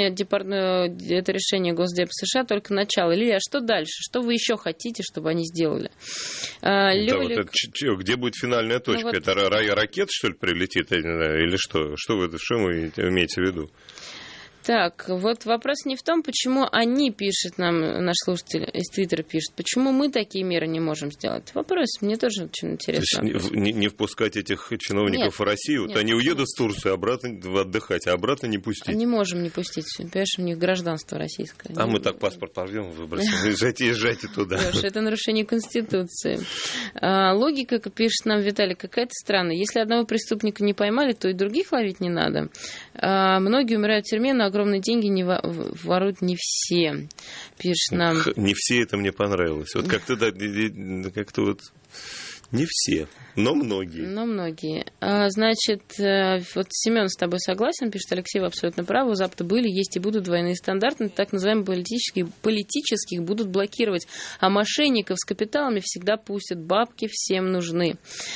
решение Госдепа США только начало. Лилия, а что дальше? Что вы еще хотите, чтобы они сделали? Лёлик... Да, где будет финальная точка? Вот... Это ракета, что ли, прилетит? Или что? Что вы имеете в виду? Так, вот вопрос не в том, почему они, пишет нам наш слушатель из Твиттера, пишет, почему мы такие меры не можем сделать. Вопрос мне тоже очень интересно. То есть не впускать этих чиновников в Россию? Вот они уедут в Турцию обратно отдыхать, а обратно не пустить. Не можем не пустить. Понимаешь, у них гражданство российское. А мы так паспорт порвем, выбросим. Езжайте туда. Это нарушение Конституции. Логика, как пишет нам Виталий, какая-то странная. Если одного преступника не поймали, то и других ловить не надо. Многие умирают в тюрьме, но огромные деньги не воруют не все, пишет нам. Не все, это мне понравилось. Вот как-то вот не все, но многие. Но многие. Значит, вот Семен с тобой согласен, пишет Алексей, вы абсолютно правы. У Запада были, есть и будут двойные стандарты, так называемых политических будут блокировать. А мошенников с капиталами всегда пустят. Бабки всем нужны.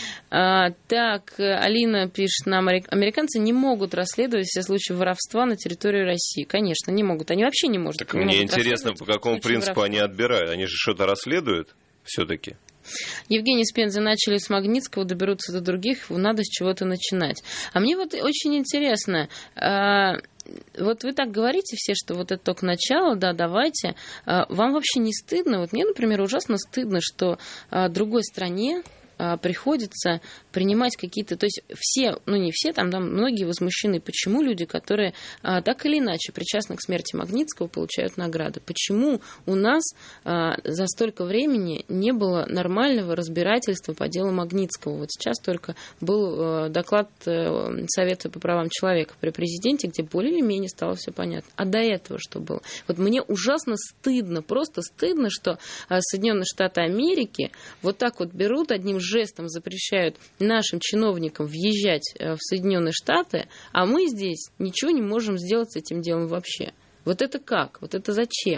Так, Алина пишет нам, американцы не могут расследовать все случаи воровства на территории России. Конечно, не могут. Они вообще не могут. Так мне интересно, по какому принципу они отбирают? Они же что-то расследуют все-таки? Евгений Спенза, начали с Магнитского, доберутся до других, надо с чего-то начинать. А мне вот очень интересно, вот вы так говорите все, что вот это только начало, да, давайте. Вам вообще не стыдно? Вот мне, например, ужасно стыдно, что другой стране приходится принимать какие-то... То есть все, ну не все, там многие возмущены. Почему люди, которые так или иначе причастны к смерти Магнитского, получают награды? Почему у нас за столько времени не было нормального разбирательства по делу Магнитского? Вот сейчас только был доклад Совета по правам человека при президенте, где более или менее стало все понятно. А до этого что было? Вот мне ужасно стыдно, просто стыдно, что Соединенные Штаты Америки вот так вот берут одним жестом запрещают нашим чиновникам въезжать в Соединенные Штаты, а мы здесь ничего не можем сделать с этим делом вообще. Вот это как? Вот это зачем?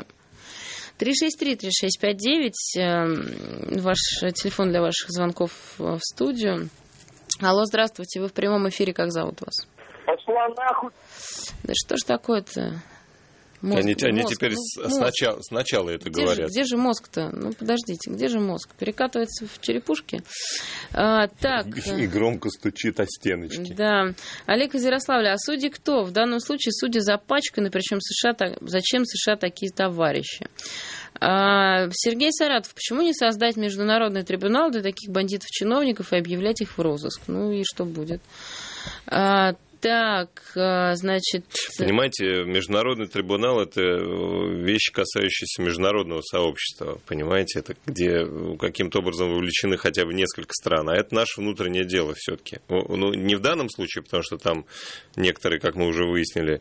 363-3659, ваш телефон для ваших звонков в студию. Алло, здравствуйте, вы в прямом эфире, как зовут вас? Пошла нахуй. Да что ж такое-то? Они теперь сначала это говорят. Где же мозг-то? Ну, подождите, где же мозг? Перекатывается в черепушке? Так. И громко стучит о стеночки. Да. Олег из Ярославля. А судьи кто? В данном случае судьи запачканы, причем зачем США такие товарищи? Сергей Саратов. Почему не создать международный трибунал для таких бандитов-чиновников и объявлять их в розыск? Ну и что будет? Так, значит... Понимаете, международный трибунал – это вещи, касающиеся международного сообщества, понимаете? Это где каким-то образом вовлечены хотя бы несколько стран, а это наше внутреннее дело все-таки. Ну, не в данном случае, потому что там некоторые, как мы уже выяснили,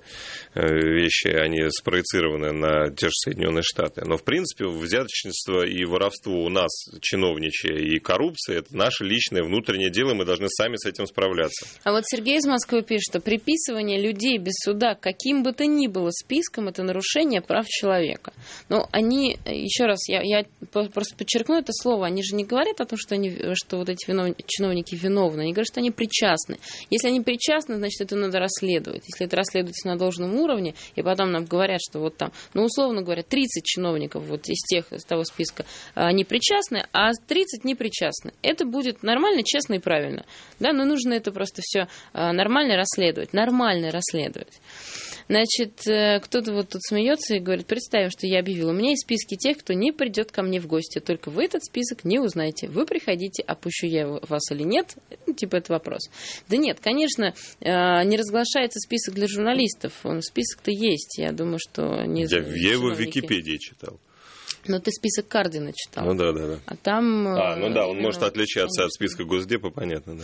вещи, они спроецированы на те же Соединенные Штаты. Но, в принципе, взяточничество и воровство у нас, чиновничье, и коррупция – это наше личное внутреннее дело, мы должны сами с этим справляться. А вот Сергей из Москвы пишет, что приписывание людей без суда каким бы то ни было списком – это нарушение прав человека. Но они, еще раз, я просто подчеркну это слово, они же не говорят о том, что вот эти чиновники виновны, они говорят, что они причастны. Если они причастны, значит, это надо расследовать. Если это расследуется на должном уровне, и потом нам говорят, что вот там, ну, условно говоря, 30 чиновников вот из того списка не причастны, а 30 не причастны. Это будет нормально, честно и правильно. Да, но нужно это просто все нормально расследовать. Нормально расследовать. Значит, кто-то вот тут смеется и говорит, представим, что я объявила, у меня есть списки тех, кто не придет ко мне в гости, только вы этот список не узнаете. Вы приходите, опущу я вас или нет, типа это вопрос. Да нет, конечно, не разглашается список для журналистов, список-то есть, я думаю, что... Я его в Википедии читал. Но ты список Кардина читал. Ну да. А там... ну да, он может отличаться от списка Госдепа, понятно, да.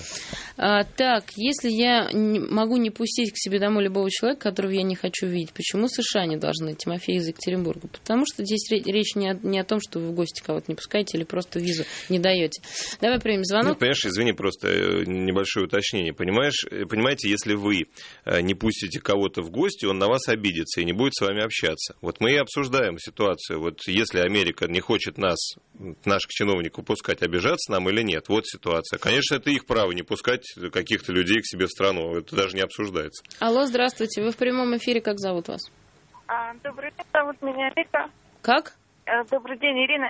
Так, если я могу не пустить к себе домой любого человека, которого я не хочу видеть, почему США не должны? Тимофей из Екатеринбурга. Потому что здесь речь не о том, что вы в гости кого-то не пускаете или просто визу не даете. Давай примем звонок. Ну, понимаешь, извини, просто небольшое уточнение. Понимаете, если вы не пустите кого-то в гости, он на вас обидится и не будет с вами общаться. Вот мы и обсуждаем ситуацию. Вот если Америка не хочет наших чиновников пускать, обижаться нам или нет. Вот ситуация. Конечно, это их право не пускать каких-то людей к себе в страну. Это даже не обсуждается. Алло, здравствуйте. Вы в прямом эфире. Как зовут вас? Добрый день. Зовут меня Рика. Как? Добрый день, Ирина.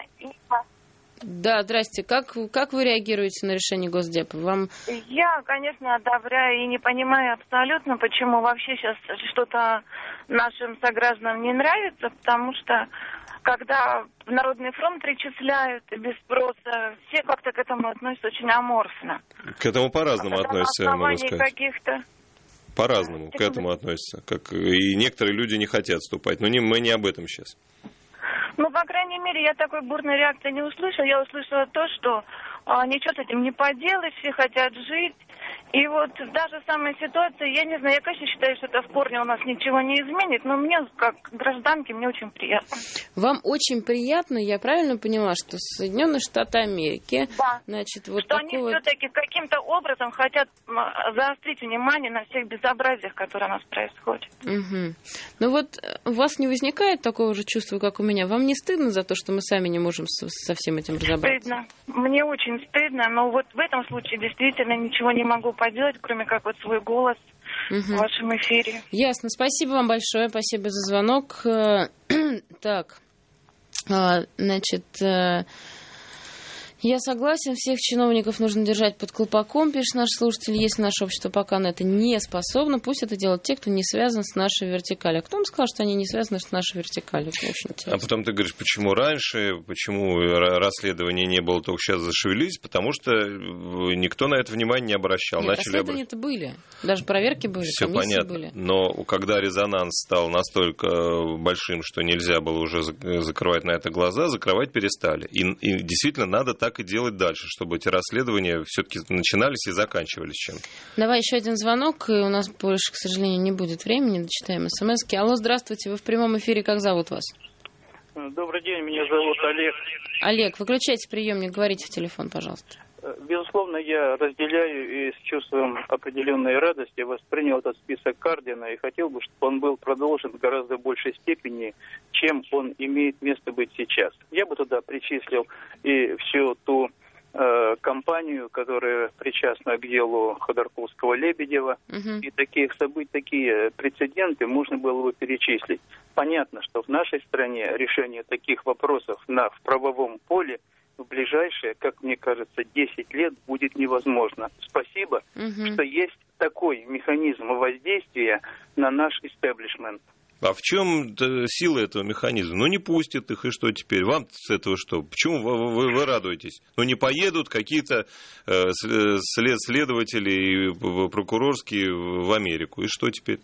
Да, здрасте. Как вы реагируете на решение Госдепа? Я, конечно, одобряю и не понимаю абсолютно, почему вообще сейчас что-то нашим согражданам не нравится, потому что когда в Народный фронт причисляют без спроса, все как-то к этому относятся очень аморфно. К этому по-разному относятся, я могу сказать. Каких-то... По-разному к этому относятся. И некоторые люди не хотят вступать. Но мы не об этом сейчас. Ну, по крайней мере, я такой бурной реакции не услышала. Я услышала то, что ничего с этим не поделаешь, все хотят жить. И вот даже самая ситуация, я не знаю, я, конечно, считаю, что это в корне у нас ничего не изменит, но мне, как гражданке, мне очень приятно. Вам очень приятно, я правильно поняла, что Соединенные Штаты Америки, да, значит, вот что они все-таки каким-то образом хотят заострить внимание на всех безобразиях, которые у нас происходят. Угу. Ну вот у вас не возникает такого же чувства, как у меня? Вам не стыдно за то, что мы сами не можем со всем этим разобраться? Стыдно. Мне очень стыдно, но вот в этом случае действительно ничего не могу поделать, кроме как вот свой голос в вашем эфире. Ясно. Спасибо вам большое. Спасибо за звонок. Так, значит, Я согласен, всех чиновников нужно держать под колпаком, пишет наш слушатель. Если наше общество пока на это не способно, пусть это делают те, кто не связан с нашей вертикалью. А кто вам сказал, что они не связаны с нашей вертикалью? Очень интересно. А потом ты говоришь, почему раньше, почему расследования не было, только сейчас зашевелились, потому что никто на это внимание не обращал. Нет, расследования-то были, даже проверки были, все комиссии понятно. были. Но когда резонанс стал настолько большим, что нельзя было уже закрывать на это глаза, закрывать перестали. И действительно надо так и делать дальше, чтобы эти расследования все-таки начинались и заканчивались чем-то. Давай еще один звонок, и у нас больше, к сожалению, не будет времени, дочитаем смс-ки. Алло, здравствуйте, вы в прямом эфире, как зовут вас? Добрый день, меня зовут Олег. Олег, выключайте приемник, говорите в телефон, пожалуйста. Безусловно, я разделяю и с чувством определенной радости воспринял этот список Кардина и хотел бы, чтобы он был продолжен в гораздо большей степени, чем он имеет место быть сейчас. Я бы туда причислил и всю ту компанию, которая причастна к делу Ходорковского-Лебедева. И таких событий, такие прецеденты можно было бы перечислить. Понятно, что в нашей стране решение таких вопросов в правовом поле в ближайшие, как мне кажется, 10 лет будет невозможно. Спасибо, что есть такой механизм воздействия на наш истеблишмент. А в чем сила этого механизма? Ну, не пустят их, и что теперь? Вам с этого что? Почему вы радуетесь? Ну, не поедут какие-то следователи и прокурорские в Америку, и что теперь?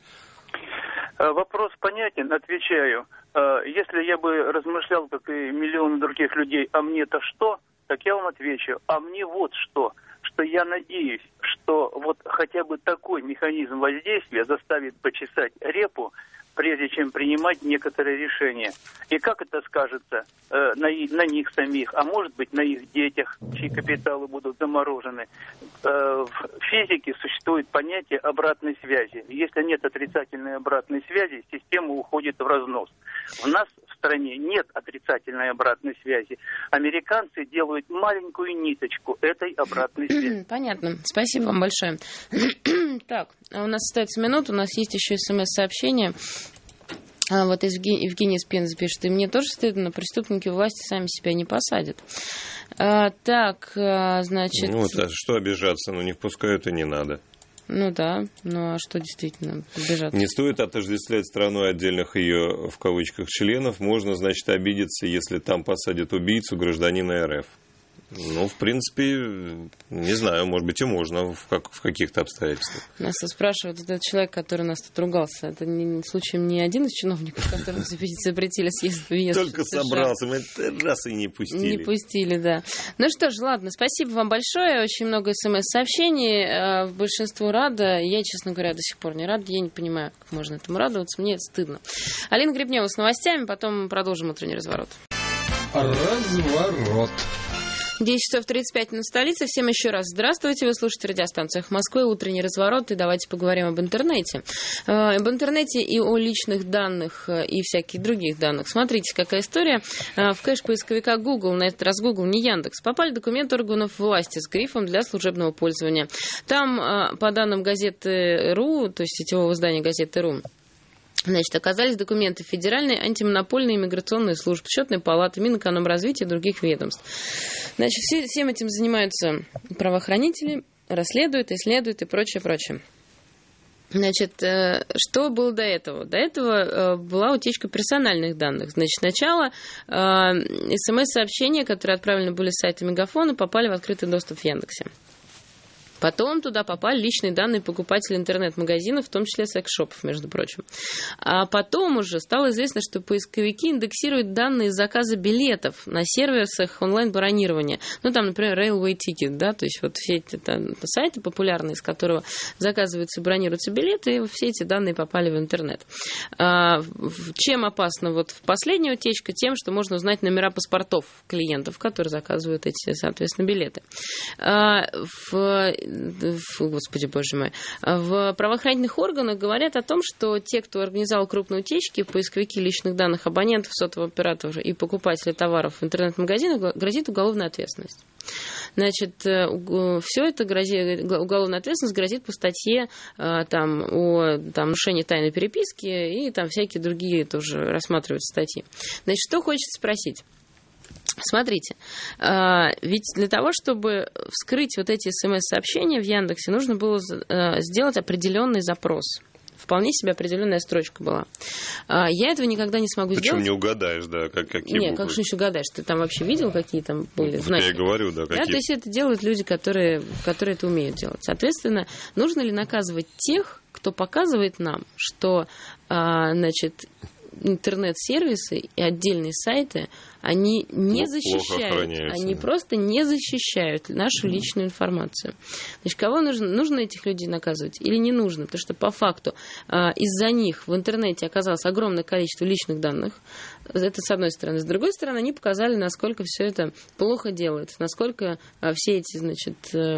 Вопрос понятен, отвечаю. Если я бы размышлял, как и миллионы других людей, а мне-то что? Так я вам отвечу, а мне вот что я надеюсь, что вот хотя бы такой механизм воздействия заставит почесать репу, прежде чем принимать некоторые решения. И как это скажется на них самих, а может быть на их детях, чьи капиталы будут заморожены. В физике существует понятие обратной связи. Если нет отрицательной обратной связи, система уходит в разнос. У нас в стране нет отрицательной обратной связи. Американцы делают маленькую ниточку этой обратной связи. Понятно. Спасибо вам большое. Так, у нас остается минута, у нас есть еще смс-сообщение. Вот Евгений Спенс пишет, и мне тоже стыдно, преступники власти сами себя не посадят. Так, значит... Ну, вот, а что обижаться? Ну, не впускают и не надо. Ну да, ну а что действительно обижаться? Не стоит отождествлять страной отдельных ее, в кавычках, членов. Можно, значит, обидеться, если там посадят убийцу гражданина РФ. Ну, в принципе, не знаю, может быть, и можно в каких-то обстоятельствах. Нас спрашивают, этот человек, который нас тут ругался, это случаем не один из чиновников, которым запретили съезд в ЕС? Только собрался, мы раз и не пустили. Не пустили, да. Ну что ж, ладно, спасибо вам большое. Очень много смс-сообщений. Большинству рада. Я, честно говоря, до сих пор не рада. Я не понимаю, как можно этому радоваться. Мне это стыдно. Алина Гребнева с новостями, потом продолжим утренний разворот. Разворот. 10 часов 35 на столице. Всем еще раз здравствуйте. Вы слушаете радиостанцию «Эхо Москвы», утренний разворот. И давайте поговорим об интернете. Об интернете и о личных данных и всяких других данных. Смотрите, какая история. В кэш поисковика Google, на этот раз Google, не Яндекс, попали документы органов власти с грифом «для служебного пользования». Там, по данным газеты «Ру», то есть сетевого издания газеты «Ру», значит, оказались документы Федеральной антимонопольной иммиграционной службы, Счетной палаты, Минэкономразвития и других ведомств. Значит, всем этим занимаются правоохранители, расследуют, исследуют и прочее, прочее. Значит, что было до этого? До этого была утечка персональных данных. Значит, сначала СМС-сообщения, которые отправлены были с сайта Мегафона, попали в открытый доступ в Яндексе. Потом туда попали личные данные покупателей интернет-магазинов, в том числе секс-шопов, между прочим. А потом уже стало известно, что поисковики индексируют данные заказа билетов на сервисах онлайн-бронирования. Ну, там, например, Railway Ticket, да, то есть вот все эти сайты популярные, из которого заказываются и бронируются билеты, и все эти данные попали в интернет. Чем опасна вот последняя утечка? Тем, что можно узнать номера паспортов клиентов, которые заказывают эти, соответственно, билеты. Господи, боже мой. В правоохранительных органах говорят о том, что те, кто организовал крупные утечки, поисковики личных данных абонентов, сотового оператора и покупателей товаров в интернет-магазинах, грозит уголовная ответственность. Значит, все это уголовная ответственность грозит по статье о нарушении тайной переписки и там всякие другие тоже рассматриваются статьи. Значит, что хочется спросить? Смотрите, ведь для того, чтобы вскрыть вот эти СМС-сообщения в Яндексе, нужно было сделать определенный запрос. Вполне себе определенная строчка была. Я этого никогда не смогу сделать. Причем не угадаешь, да, какие Нет, буквы. как же еще угадаешь? Ты там вообще видел, какие там были знаки? Я и говорю, да, какие. Да, то есть это делают люди, которые это умеют делать. Соответственно, нужно ли наказывать тех, кто показывает нам, что, значит, интернет-сервисы и отдельные сайты, они не защищают, они просто не защищают нашу личную информацию. Значит, кого нужно этих людей наказывать или не нужно? Потому что по факту из-за них в интернете оказалось огромное количество личных данных. Это с одной стороны. С другой стороны, они показали, насколько все это плохо делается, насколько все эти, значит,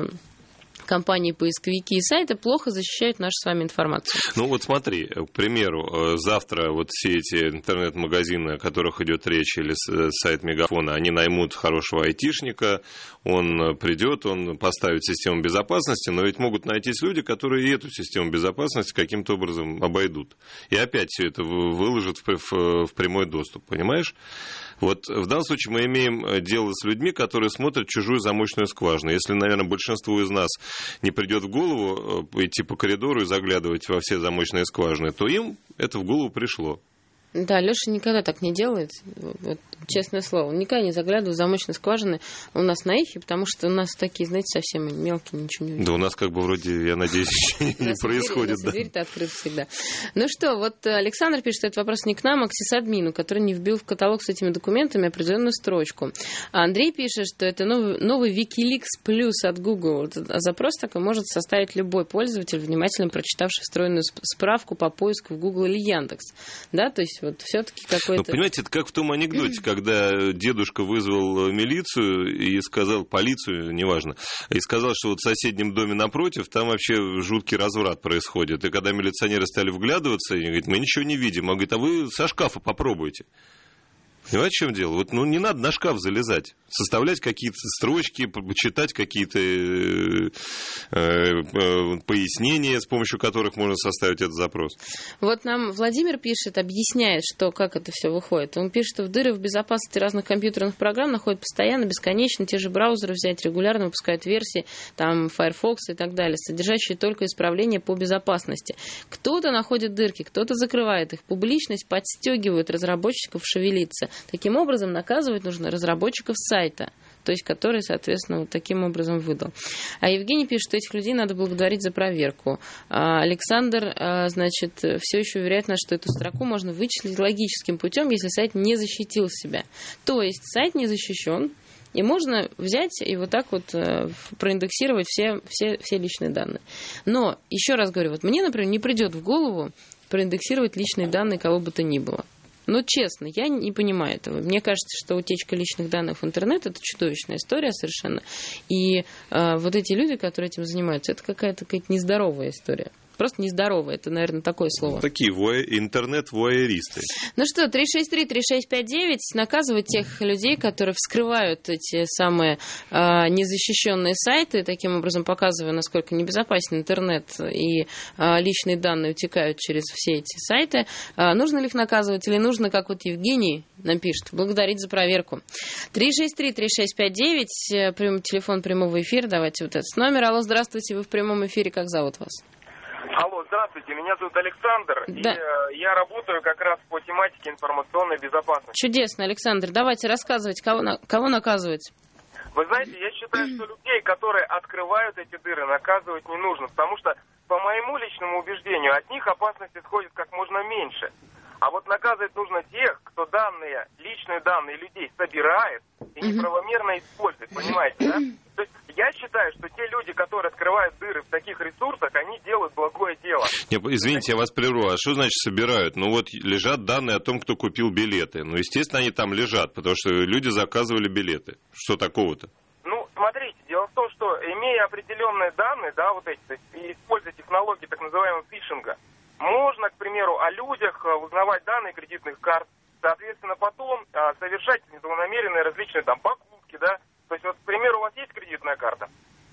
компании, поисковики и сайты плохо защищают нашу с вами информацию. Ну вот смотри, к примеру, завтра вот все эти интернет-магазины, о которых идет речь, или сайт Мегафона, они наймут хорошего айтишника, он придет, он поставит систему безопасности, но ведь могут найтись люди, которые и эту систему безопасности каким-то образом обойдут. И опять все это выложат в прямой доступ, понимаешь? Вот в данном случае мы имеем дело с людьми, которые смотрят чужую замочную скважину. Если, наверное, большинству из нас не придет в голову идти по коридору и заглядывать во все замочные скважины, то им это в голову пришло. Да, Леша никогда так не делает, вот, честное слово. Он никогда не заглядывает в замочные скважины у нас на эхе, потому что у нас такие, знаете, совсем мелкие, ничего не увидят. Да у нас как бы вроде, я надеюсь, не происходит. У нас дверь-то открыта всегда. Ну что, вот Александр пишет, что это вопрос не к нам, а к сисадмину, который не вбил в каталог с этими документами определенную строчку. А Андрей пишет, что это новый Wikileaks Plus от Google. Запрос такой может составить любой пользователь, внимательно прочитавший встроенную справку по поиску в Google или Яндекс. Да, то есть вот все-таки какой-то... Ну, понимаете, это как в том анекдоте, когда дедушка вызвал милицию и сказал, полицию, неважно, и сказал, что вот в соседнем доме напротив, там вообще жуткий разврат происходит. И когда милиционеры стали вглядываться, они говорят, мы ничего не видим. Он говорит, а вы со шкафа попробуйте. Понимаете, в чем дело? Вот, не надо на шкаф залезать, составлять какие-то строчки, читать какие-то пояснения, с помощью которых можно составить этот запрос. Вот нам Владимир пишет, объясняет, как это все выходит. Он пишет, что в дыры в безопасности разных компьютерных программ находят постоянно, бесконечно. Те же браузеры взять регулярно выпускают версии, там Firefox и так далее, содержащие только исправления по безопасности. Кто-то находит дырки, кто-то закрывает их. Публичность подстегивает разработчиков шевелиться. Таким образом, наказывать нужно разработчиков сайта, то есть который, соответственно, вот таким образом выдал. А Евгений пишет, что этих людей надо благодарить за проверку. Александр, значит, все еще уверяет нас, что эту строку можно вычислить логическим путем, если сайт не защитил себя. То есть сайт не защищен, и можно взять и вот так вот проиндексировать все личные данные. Но, еще раз говорю, вот мне, например, не придет в голову проиндексировать личные данные кого бы то ни было. Но честно, я не понимаю этого. Мне кажется, что утечка личных данных в интернет – это чудовищная история совершенно. И вот эти люди, которые этим занимаются, это какая-то нездоровая история. Просто нездоровая, это, наверное, такое слово. Такие интернет-вуайеристы. Ну что, 363-3659, наказывать тех людей, которые вскрывают эти самые незащищенные сайты, таким образом показывая, насколько небезопасен интернет и личные данные утекают через все эти сайты. Нужно ли их наказывать или нужно, как вот Евгений нам пишет, благодарить за проверку? 363-3659, телефон прямого эфира, давайте вот этот номер. Алло, здравствуйте, вы в прямом эфире, как зовут вас? Алло, здравствуйте, меня зовут Александр, да. И я работаю как раз по тематике информационной безопасности. Чудесно, Александр, давайте рассказывать, кого наказывать. Вы знаете, я считаю, что людей, которые открывают эти дыры, наказывать не нужно, потому что, по моему личному убеждению, от них опасность исходит как можно меньше. А вот наказывать нужно тех, кто личные данные людей собирает и неправомерно использует, понимаете, да? То есть я считаю, что те люди, которые открывают дыры в таких ресурсах, они делают благое дело. Извините, я вас прерву. А что значит собирают? Ну вот лежат данные о том, кто купил билеты. Ну, естественно, они там лежат, потому что люди заказывали билеты. Что такого-то? Ну, смотрите, дело в том, что имея определенные данные, да, вот эти, и используя технологии так называемого фишинга, можно, к примеру, о людях узнавать данные кредитных карт, соответственно, потом совершать незлонамеренные различные там покупки, да. То есть, вот, к примеру, у вас есть кредитная карта?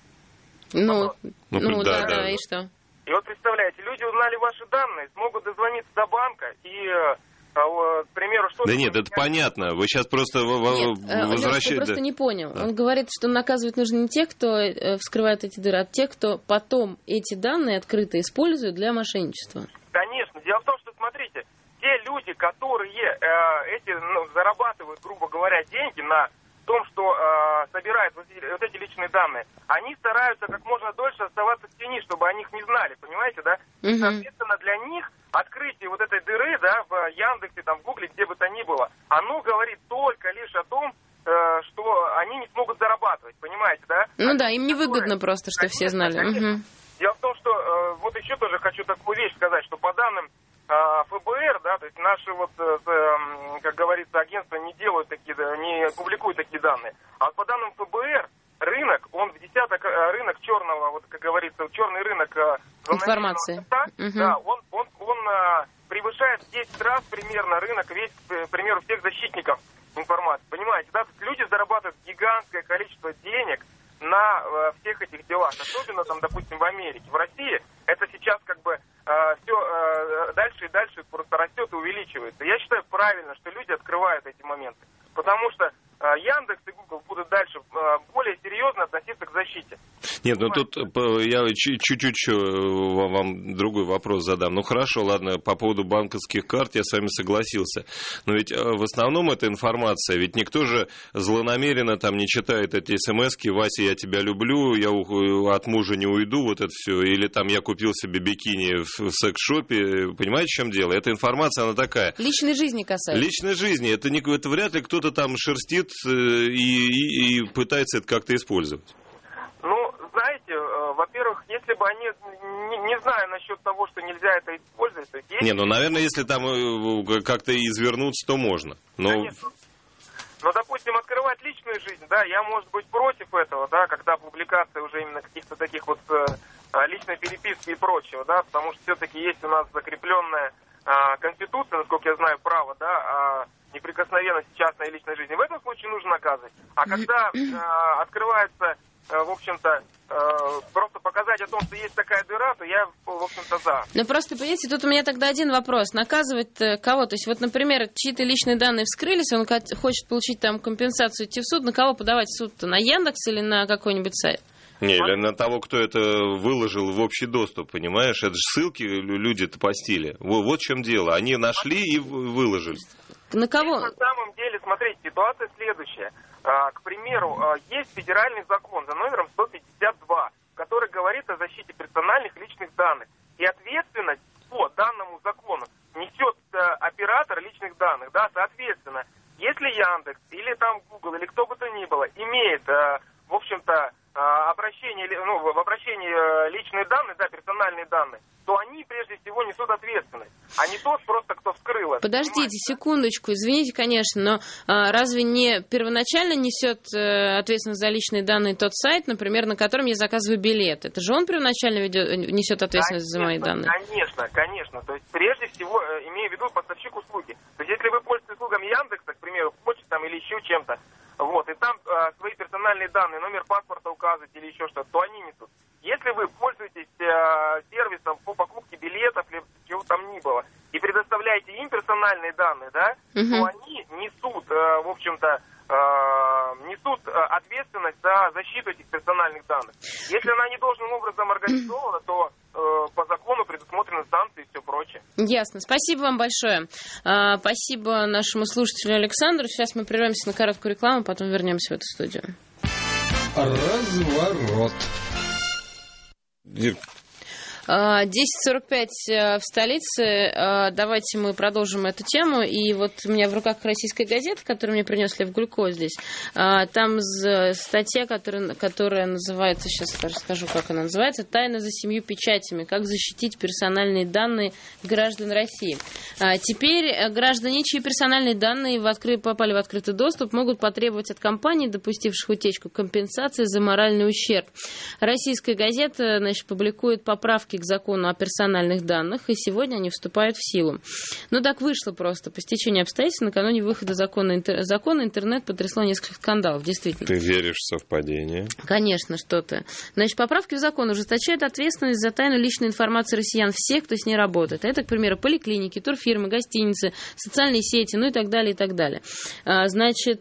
Да, и что? И вот представляете, люди узнали ваши данные, смогут дозвониться до банка и к примеру, что... Да нет, это понятно. Вы сейчас просто возвращаете... Ты просто не понял. Он говорит, что наказывать нужно не тех, кто вскрывает эти дыры, а тех, кто потом эти данные открыто использует для мошенничества. Конечно. Дело в том, что, смотрите, те люди, которые зарабатывают, грубо говоря, деньги на том, что собирают вот эти личные данные, они стараются как можно дольше оставаться в тени, чтобы о них не знали, понимаете, да? Соответственно, для них открытие вот этой дыры, да, в Яндексе, там, в Гугле, где бы то ни было, оно говорит только лишь о том, что они не смогут зарабатывать, понимаете, да? Ну да, им невыгодно просто, что все знали. Дело в том, что вот еще тоже хочу такую вещь сказать, что по данным ФБР, да, то есть наши вот, как говорится, агентства не делают такие, не публикуют такие данные. А по данным ФБР, рынок, он в десяток, рынок черного, вот как говорится, черный рынок информации, да, он превышает в 10 раз примерно рынок весь, к примеру, всех защитников информации. Понимаете, да? То есть люди зарабатывают гигантское количество денег на всех этих делах, особенно там, допустим, в Америке. В России это сейчас как бы все дальше и дальше просто растет и увеличивается. Я считаю правильно, что люди открывают эти моменты, потому что Яндекс и Google будут дальше более серьезно относиться к защите. Нет, ну тут я чуть-чуть вам другой вопрос задам. Ну хорошо, ладно, по поводу банковских карт я с вами согласился. Но ведь в основном эта информация, ведь никто же злонамеренно там не читает эти смс-ки: «Вася, я тебя люблю, я от мужа не уйду», вот это все. Или там «я купил себе бикини в секс-шопе». Понимаете, в чем дело? Эта информация, она такая. Личной жизни касается. Личной жизни. Это вряд ли кто-то там шерстит и пытается это как-то использовать. Ну, знаете, во-первых, если бы они, не знаю насчет того, что нельзя это использовать, то есть... Не, ну, наверное, если там как-то извернуться, то можно. Но... Конечно. Но, допустим, открывать личную жизнь, да, я, может быть, против этого, да, когда публикация уже именно каких-то таких вот личной переписки и прочего, да, потому что все-таки есть у нас закрепленная Конституция, насколько я знаю, право, да, неприкосновенность частной и личной жизни. В этом случае нужно наказывать. А когда открывается, в общем-то, просто показать о том, что есть такая дыра, то я, в общем-то, за. Ну, просто, понимаете, тут у меня тогда один вопрос. Наказывать кого? То есть, вот, например, чьи-то личные данные вскрылись, он хочет получить там компенсацию, идти в суд. На кого подавать в суд-то? На Яндекс или на какой-нибудь сайт? Не, или на того, кто это выложил в общий доступ, понимаешь? Это же ссылки люди-то постили. Вот в чем дело. Они нашли и выложили. На кого? На самом деле, смотрите, ситуация следующая. К примеру, есть федеральный закон за номером 152, который говорит о защите персональных личных данных. И ответственность по данному закону несет оператор личных данных. Да, соответственно, если Яндекс или там Google или кто бы то ни было имеет, в общем-то, в обращении личные данные, да, персональные данные, то они прежде всего несут ответственность, а не тот просто, кто вскрыл это. Подождите секундочку, извините, конечно, но разве не первоначально несет ответственность за личные данные тот сайт, например, на котором я заказываю билет? Это же он первоначально несет ответственность за мои данные? Конечно. То есть прежде всего, имею в виду поставщик услуги. То есть если вы пользуетесь услугами Яндекса, к примеру, почтой там или еще чем-то, вот, и там свои персональные данные, номер паспорта указываете или еще что-то, то они несут. Если вы пользуетесь сервисом по покупке билетов или чего там ни было, и предоставляете им персональные данные, да, то они несут, в общем-то, несут ответственность за защиту этих персональных данных. Если она не должным образом организована, то по закону предусмотрены санкции и все прочее. Ясно. Спасибо вам большое. Спасибо нашему слушателю Александру. Сейчас мы прервемся на короткую рекламу, потом вернемся в эту студию. Разворот. 10:45 в столице. Давайте мы продолжим эту тему. И вот у меня в руках российская газета, которую мне принес Лев Гулько здесь. Там статья, которая называется, сейчас я расскажу, как она называется, «Тайна за 7 печатями. Как защитить персональные данные граждан России». Теперь граждане, чьи персональные данные попали в открытый доступ, могут потребовать от компаний, допустивших утечку, компенсации за моральный ущерб. Российская газета, публикует поправки к закону о персональных данных, и сегодня они вступают в силу. Ну, так вышло просто. По стечению обстоятельств накануне выхода закона интернет потрясло несколько скандалов, действительно. Ты веришь в совпадение? Конечно, что-то. Значит, поправки в закон ужесточают ответственность за тайну личной информации россиян всех, кто с ней работает. Это, к примеру, поликлиники, турфирмы, гостиницы, социальные сети, ну и так далее, и так далее. Значит,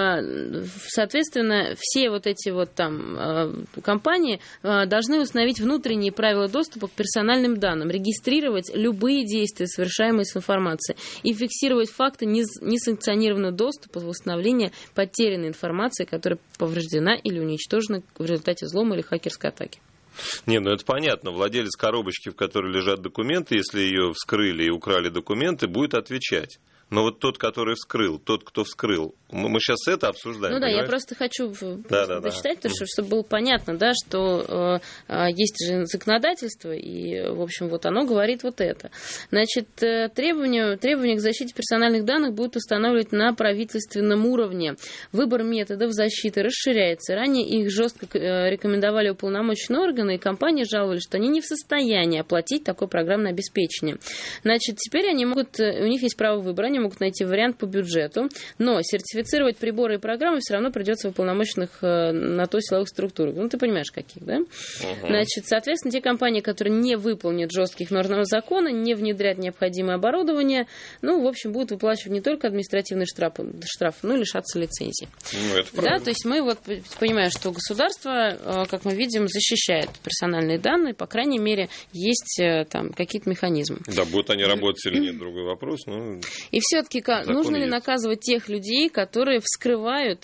соответственно, все вот эти вот там компании должны установить внутренние правила доступа к персональным данным, регистрировать любые действия, совершаемые с информацией, и фиксировать факты несанкционированного доступа, восстановления потерянной информации, которая повреждена или уничтожена в результате взлома или хакерской атаки. Не, ну это понятно. Владелец коробочки, в которой лежат документы, если ее вскрыли и украли документы, будет отвечать. Но вот тот, который вскрыл, тот, кто вскрыл, мы сейчас это обсуждаем. Ну да, понимаешь? я просто хочу дочитать, чтобы было понятно, да, что есть же законодательство, и, в общем, вот оно говорит вот это. Значит, требования к защите персональных данных будут устанавливать на правительственном уровне. Выбор методов защиты расширяется. Ранее их жестко рекомендовали уполномоченные органы, и компании жаловались, что они не в состоянии оплатить такое программное обеспечение. Значит, теперь они могут, у них есть право выбора, они могут найти вариант по бюджету, но сертифицировать приборы и программы все равно придется в уполномоченных на то силовых структурах. Ну, ты понимаешь, каких, да? Значит, соответственно, те компании, которые не выполнят жестких норм закона, не внедрят необходимое оборудование, ну, в общем, будут выплачивать не только административный штраф, но и лишаться лицензии. Ну, это да, правильно. то есть мы вот понимаем, что государство, как мы видим, защищает персональные данные, по крайней мере, есть там какие-то механизмы. Да, будут они работать или нет, другой вопрос. Но... И все-таки нужно ли наказывать тех людей, которые вскрывают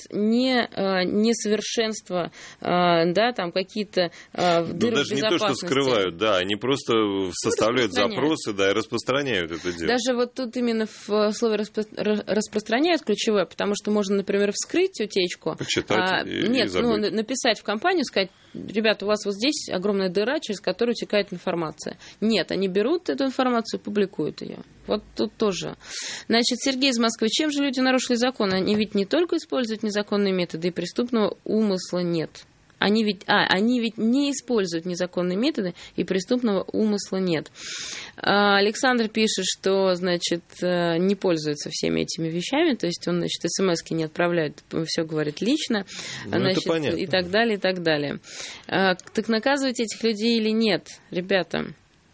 несовершенства, да, там какие-то дыры в безопасности? Даже не то, что скрывают, да, они просто составляют запросы, да, и распространяют это дело. Даже вот тут именно в слове распространяют ключевое, потому что можно, например, вскрыть утечку, почитать нет, и забыть. Написать в компанию, сказать: ребята, у вас вот здесь огромная дыра, через которую утекает информация. Нет, они берут эту информацию и публикуют ее. Вот тут тоже. Значит, Сергей из Москвы. Чем же люди нарушили закон? Они ведь не только используют незаконные методы, и преступного умысла нет. Они ведь не используют незаконные методы, и преступного умысла нет. Александр пишет, что, значит, не пользуется всеми этими вещами, то есть он, значит, смс-ки не отправляет, все говорит лично, значит, и так далее, и так далее. Так наказывать этих людей или нет, ребята?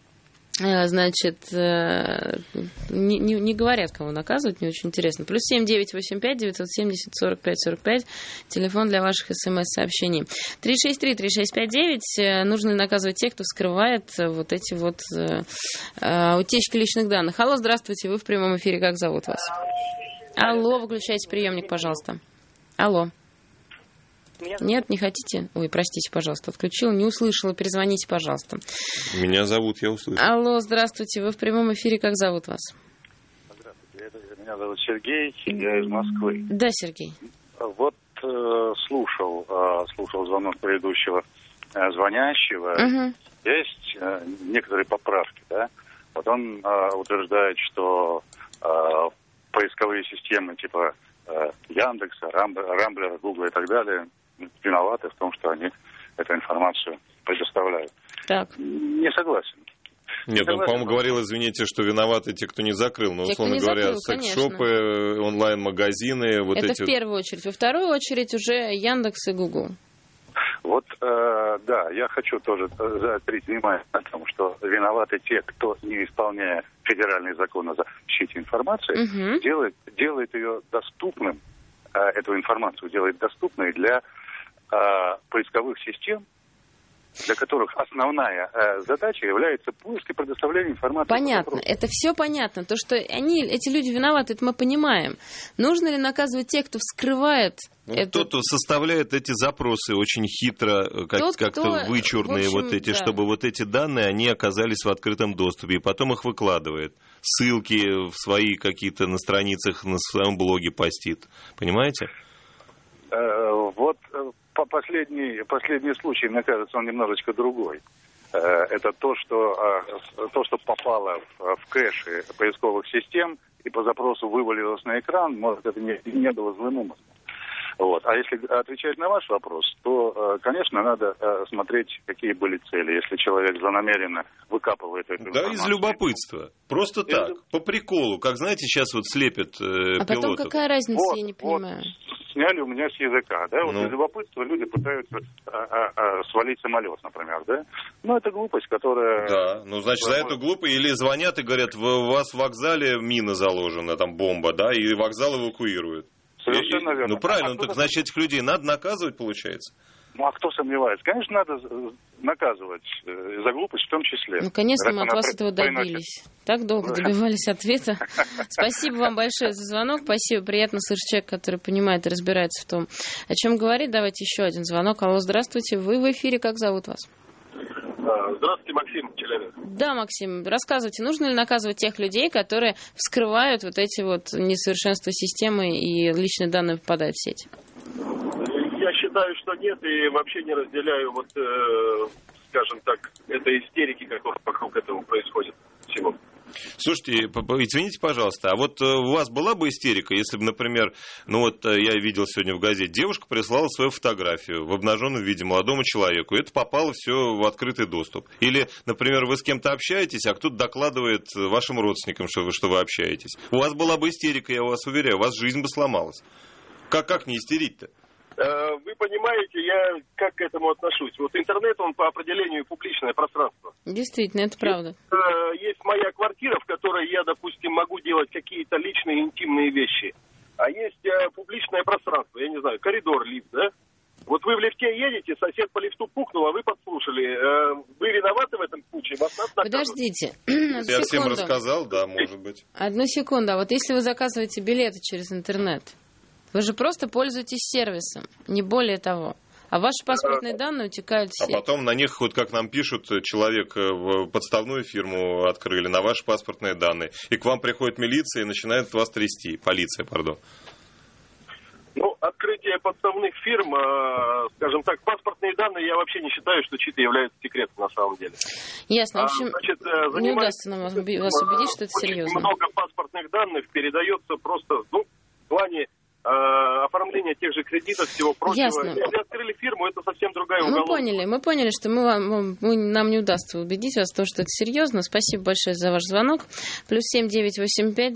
Значит, не говорят, кого наказывать, мне очень интересно. Плюс 7-985-970-45-45, телефон для ваших смс-сообщений. 363-3659, нужно наказывать тех, кто скрывает вот эти вот утечки личных данных. Алло, здравствуйте, вы в прямом эфире, как зовут вас? Алло, выключайте приемник, пожалуйста. Алло. Нет, не хотите? Ой, простите, пожалуйста, отключила, не услышала, перезвоните, пожалуйста. Меня зовут, я услышал. Алло, здравствуйте, вы в прямом эфире, как зовут вас? Здравствуйте, меня зовут Сергей, я из Москвы. Да, Сергей. Вот слушал звонок предыдущего звонящего. Угу. Есть некоторые поправки, да? Вот он утверждает, что поисковые системы типа Яндекса, Рамблера, Гугла и так далее виноваты в том, что они эту информацию предоставляют. Так. Не согласен. Нет, он, по-моему, говорил, извините, что виноваты те, кто не закрыл. Но, условно говоря, секс-шопы, онлайн-магазины, вот это эти... в первую очередь. Во вторую очередь уже Яндекс и Гугл. Вот, да, я хочу тоже заострить внимание на том, что виноваты те, кто, не исполняя федеральный закон о защите информации, делает ее доступным, эту информацию делает доступной для поисковых систем, для которых основная задача является поиск и предоставление информации. Понятно, это все понятно. То, что эти люди виноваты, это мы понимаем. Нужно ли наказывать тех, кто вскрывает это? Тот, кто составляет эти запросы очень хитро, как-то вычурные, в общем, вот эти, да, чтобы вот эти данные, они оказались в открытом доступе, и потом их выкладывает. Ссылки в свои какие-то на страницах, на своем блоге постит. Понимаете? Вот последний случай, мне кажется, он немножечко другой. Это то, что попало в кэши поисковых систем и по запросу вывалилось на экран, может, это не было злым умыслом. Вот. А если отвечать на ваш вопрос, то, конечно, надо смотреть, какие были цели. Если человек злонамеренно выкапывает эту информацию... Да, из любопытства. Просто так, по приколу. Как, знаете, сейчас вот слепят пилотов. А потом какая разница, я не понимаю. Сняли у меня с языка, да, вот из любопытства люди пытаются свалить самолет, например, да. Ну, это глупость, которая... Да, ну, значит, за эту глупость или звонят и говорят, у вас в вокзале мина заложена, там бомба, да, и вокзал эвакуируют. Совершенно верно. Ну, правильно, так значит, этих людей надо наказывать, получается? Ну, а кто сомневается? Конечно, надо наказывать за глупость в том числе. Ну, конечно, мы от вас этого добились. Так долго добивались ответа. Спасибо вам большое за звонок. Спасибо. Приятно слышать человека, который понимает и разбирается в том, о чем говорит. Давайте еще один звонок. Алло, здравствуйте. Вы в эфире. Как зовут вас? Здравствуйте, Максим, Челябинск. Да, Максим, рассказывайте, нужно ли наказывать тех людей, которые вскрывают вот эти вот несовершенства системы и личные данные попадают в сеть? Я считаю, что нет, и вообще не разделяю, вот, скажем так, этой истерики, которая вокруг этого происходит всего. Слушайте, извините, пожалуйста, а вот у вас была бы истерика, если бы, например, ну вот я видел сегодня в газете, девушка прислала свою фотографию в обнаженном виде молодому человеку, и это попало все в открытый доступ. Или, например, вы с кем-то общаетесь, а кто-то докладывает вашим родственникам, что вы общаетесь. У вас была бы истерика, я вас уверяю, у вас жизнь бы сломалась. Как не истерить-то? Вы понимаете, я как к этому отношусь? Вот интернет, он по определению публичное пространство. Действительно, это правда. Есть моя квартира, в которой я, допустим, могу делать какие-то личные интимные вещи. А есть публичное пространство, я не знаю, коридор, лифт, да? Вот вы в лифте едете, сосед по лифту пукнул, а вы подслушали. Вы виноваты в этом случае? Вас надо наказывать. Подождите. Я всем рассказал, да, может быть. Одну секунду. А вот если вы заказываете билеты через интернет, вы же просто пользуетесь сервисом, не более того. А ваши паспортные данные утекают в сеть. А потом на них, вот как нам пишут, человек в подставную фирму открыли на ваши паспортные данные. И к вам приходит милиция и начинает вас трясти. Полиция, пардон. Ну, открытие подставных фирм, скажем так, паспортные данные, я вообще не считаю, что чьи-то являются секретом на самом деле. Ясно. В общем, не удастся нам вас убедить, что это серьезно. Много паспортных данных передается просто, в плане оформления тех же кредитов, всего прочего. Ясно. Если открыли фирму, это совсем другая уголовка. Мы поняли, что нам не удастся убедить вас в том, что это серьезно. Спасибо большое за ваш звонок. +7 985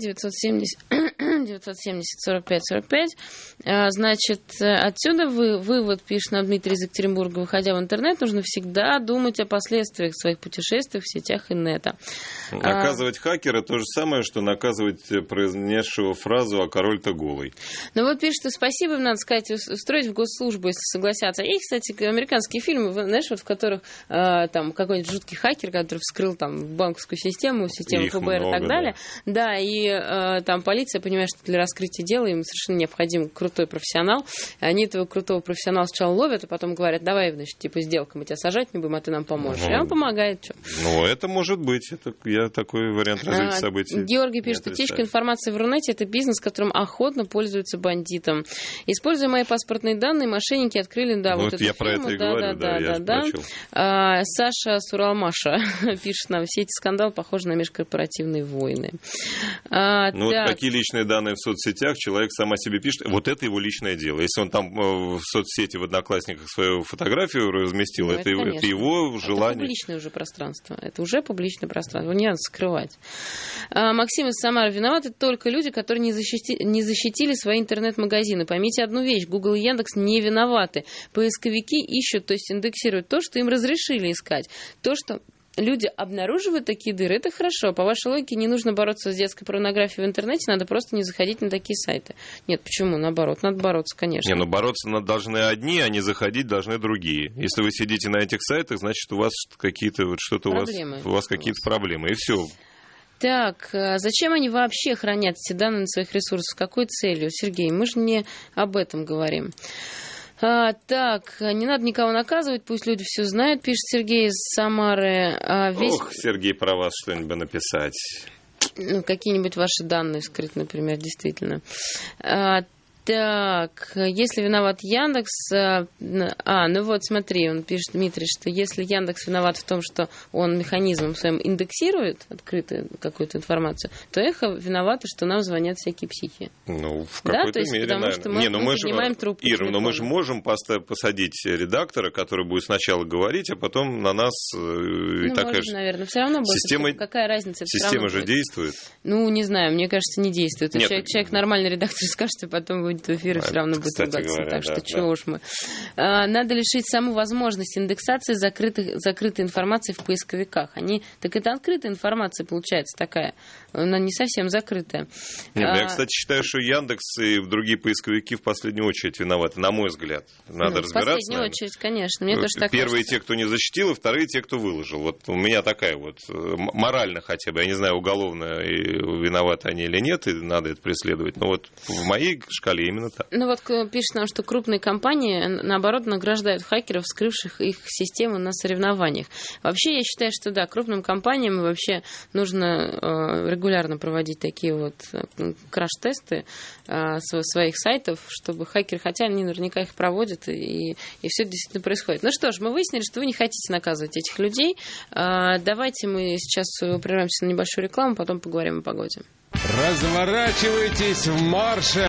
970 45 45. Значит, отсюда вывод, пишет нам Дмитрий из Екатеринбурга, выходя в интернет, нужно всегда думать о последствиях своих путешествий в сетях инета. Наказывать хакера то же самое, что наказывать произнесшего фразу «а король-то голый». Ну вот пишет, спасибо им, надо сказать, устроить в госслужбу, если согласятся. И, кстати, американские фильмы, знаешь, вот в которых там какой-нибудь жуткий хакер, который вскрыл там банковскую систему ФБР и так далее. Да, и там полиция понимает, что для раскрытия дела им совершенно необходим крутой профессионал. Они этого крутого профессионала сначала ловят, а потом говорят, давай, значит, типа, сделка, мы тебя сажать не будем, а ты нам поможешь. И он помогает. Что? Ну, это может быть. Я такой вариант развития событий. Георгий пишет, утечка информации в Рунете – это бизнес, которым охотно пользуются бандитам. Используя мои паспортные данные, мошенники открыли, да, вот эту я фирму. Про это и говорю, да. Саша Суралмаша пишет нам, все эти скандалы похожи на межкорпоративные войны. Вот какие личные данные в соцсетях, человек сам о себе пишет, вот это его личное дело. Если он там в соцсети, в Одноклассниках свою фотографию разместил, это его желание. Это публичное уже пространство. Это уже публичное пространство. Его не надо скрывать. Максим из Самары: виноваты только люди, которые не защитили свои интернет-магазины. Поймите одну вещь, Google и Яндекс не виноваты. Поисковики ищут, то есть индексируют то, что им разрешили искать. То, что люди обнаруживают такие дыры, это хорошо. По вашей логике, не нужно бороться с детской порнографией в интернете, надо просто не заходить на такие сайты. Нет, почему? Наоборот, надо бороться, конечно. Не, бороться должны одни, а не заходить должны другие. Если вы сидите на этих сайтах, значит, у вас какие-то какие-то проблемы, и все. Так, зачем они вообще хранят эти данные на своих ресурсах? С какой целью? Сергей, мы же не об этом говорим. Так, не надо никого наказывать, пусть люди все знают, пишет Сергей из Самары. Сергей, про вас что-нибудь бы написать. Какие-нибудь ваши данные скрыты, например, действительно. Так, если виноват Яндекс... ну вот смотри, он пишет, Дмитрий, что если Яндекс виноват в том, что он механизмом своим индексирует открытую какую-то информацию, то Эхо виновато, что нам звонят всякие психи. Ну, в какой-то мере, потому что мы поднимаем трубку. Ира, но мы же можем посадить редактора, который будет сначала говорить, а потом на нас... можно, наверное. Все равно будет. Какая разница? Система же действует. Ну, не знаю, мне кажется, не действует. Человек нормальный редактор скажет, а потом будет в эфире, все равно будет ругаться. Так что чего уж мы. Надо лишить саму возможность индексации закрытой информации в поисковиках. Так это открытая информация получается такая. Она не совсем закрытая. Я, кстати, считаю, что Яндекс и другие поисковики в последнюю очередь виноваты, на мой взгляд. Надо разбираться. В последнюю очередь, конечно. Мне тоже так Первые кажется. те, кто не защитил, и вторые те, кто выложил. Вот у меня такая вот морально хотя бы. Я не знаю, уголовно виноваты они или нет, и надо это преследовать. Но вот в моей шкале именно так. Ну вот пишет нам, что крупные компании, наоборот, награждают хакеров, вскрывших их систему на соревнованиях. Вообще, я считаю, что да, крупным компаниям вообще нужно регулярно проводить такие вот краш-тесты своих сайтов, чтобы хакеры, хотя они наверняка их проводят, и все действительно происходит. Ну что ж, мы выяснили, что вы не хотите наказывать этих людей. Давайте мы сейчас прервемся на небольшую рекламу, потом поговорим о погоде. Разворачивайтесь в марше!